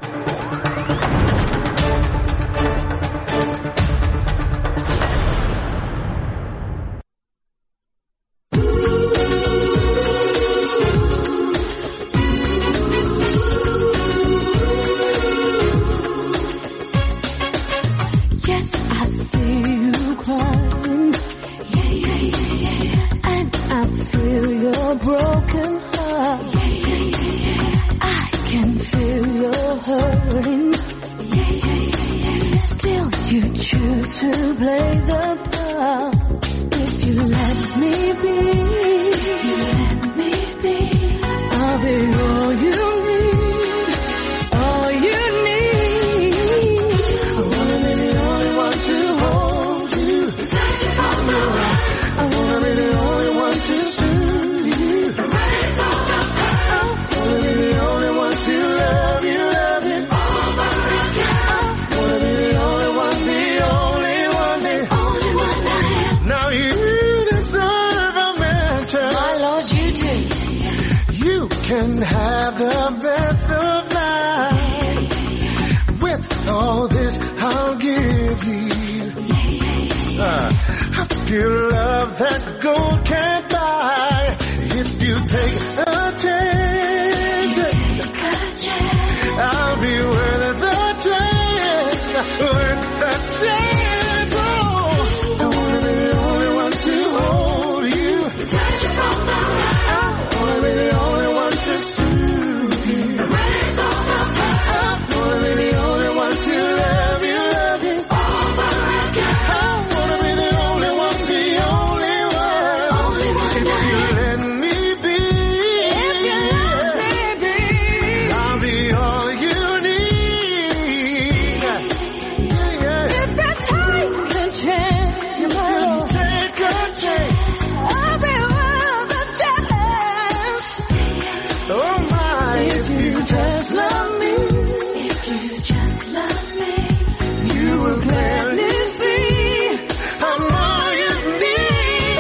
Yes, I see you crying. Yeah. And I feel your broken heart. Yeah. I can feel hurting. Still you choose to play the part. If you let me be, I'll be all you need, all you need. I wanna be the only one to hold you, touch you from the right. I wanna be the only one to soothe you, erase all the past. I wanna be the only one to love you, love you over again. I wanna be the only one, the only one, the only one I am. Now you deserve a mention. My Lord, you do. You can have the best of life. With all this, I'll give you. Pure love that gold can't buy. If you take a chance, I'll be worth the chance, worth the chance. Oh, I wanna be the only one to hold you, Touch you from the right. I wanna be the only one to soothe you, Erase all the past. I wanna be the only one to love you, love you Over again. I wanna be the only one, the only one. Only one If I you am. let me be, I'll be all you need. Yeah. If I take a chance, Take a chance. I'll be worth a chance. Oh my, If you just love me, if you just love me, you will let me see. I'm all you need.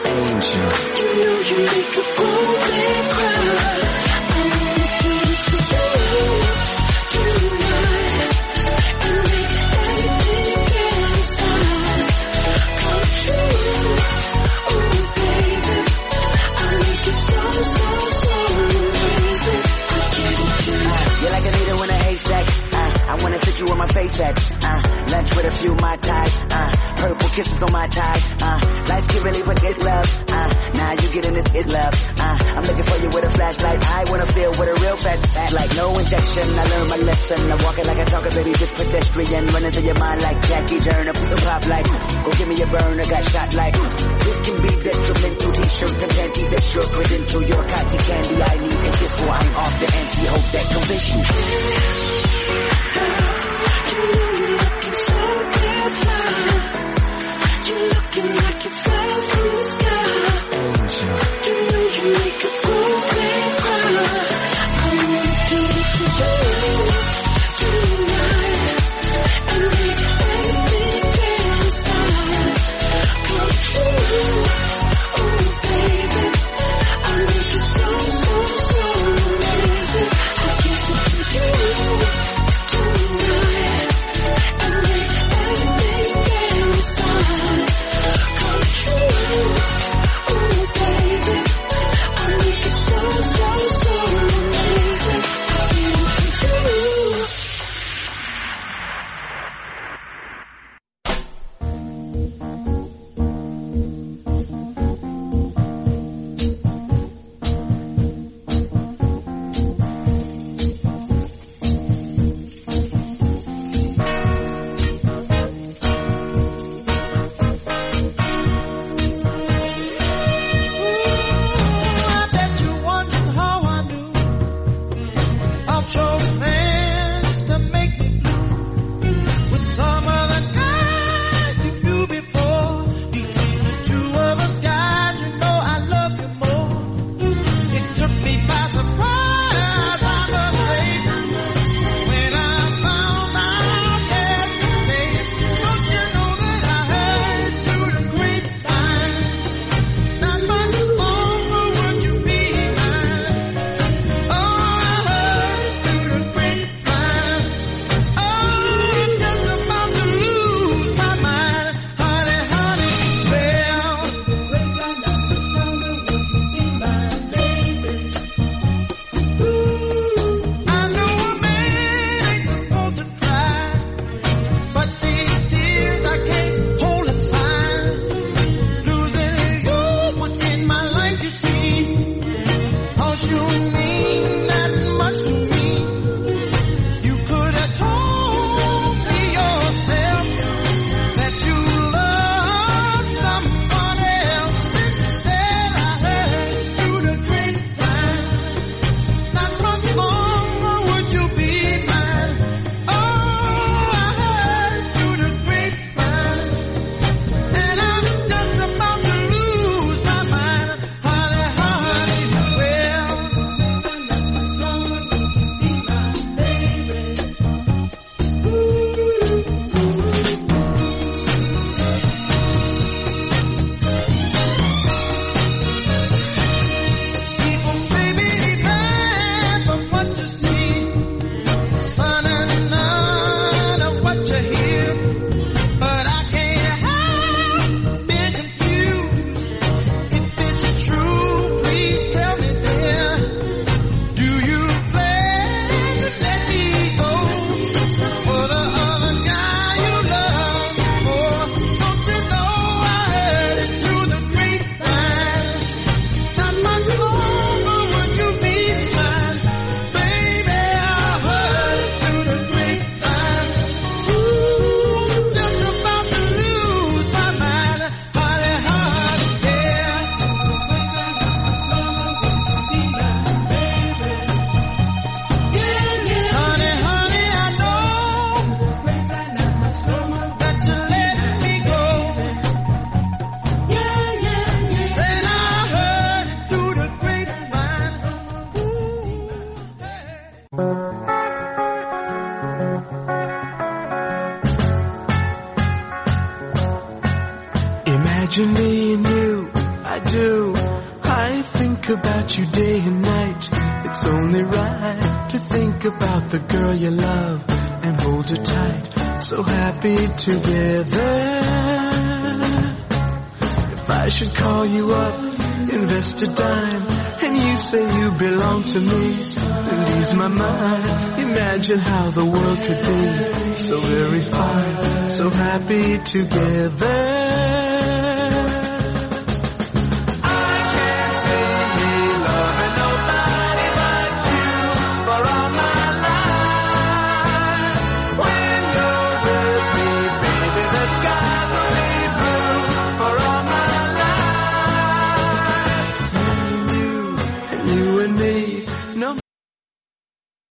You know you make a boy cry. I wanna feel it with you where my face at. Lunch with a few Mai Tais. Purple kisses on my thighs. Life can really forget love. Now you get in this it love. I'm looking for you with a flashlight. I wanna feel with a real fat like no injection. I learned my lesson. I'm walking like a talker, baby, just pedestrian. Running through your mind like Jackie Turner. So pop like, go give me a burner, got shot like. This can be detrimental. T-shirt and panty, that's your credential. Your cotton candy, I need a kiss before I'm off the NC. Hope that convince you. You know you're looking so damn fine. You're looking like you fell from the sky. You know you make a grown man cry. I wanna do this with you tonight, and make everything fantasize come true. Oh baby, I make it so amazing. I give it to you tonight, and make everything fantasize come true. Oh baby, I make it so amazing. I give it to you. I bet you're wondering how I knew I chose plans to make me blue with some other guy you knew before. Between the two of us, guys, you know I love you more. It took me by surprise, I must say, when I found out yesterday. Don't you know that I heard through the grapevine? Not much longer would you be mine. Oh, I heard through the grapevine. Oh, I'm just about to lose my mind. Honey, honey, well, I know a man ain't supposed to cry, but these tears I can't hold inside. Losing you was in my life, you see. 'Cause you mean that much to me. You could have told me yourself that you love someone else. Instead, I heard through the grapevine. Not much longer would you be mine. Oh, I heard through the grapevine, and I'm just about to lose my mind. Honey, honey, well, people say be bad from what you see, son, and none of what you hear. But I can't help being confused. If it's true, please tell me, dear. Do you plan to let me go for the other guy you love more? Don't you know I heard it through the grapevine? Not much longer would you be mine, baby. I heard it through the grapevine. Ooh, just about to lose my mind, honey, honey, yeah. Honey, honey, I know that you let me go. Said I heard it through the grapevine. Ooh, hey. Imagine me and you, I do. I think about you day and night. It's only right to think about the girl you love and hold her tight. So happy together. If I should call you up, invest a dime, and you say you belong to me, then ease my mind. Imagine Imagine how the world could be so very fine, so happy together.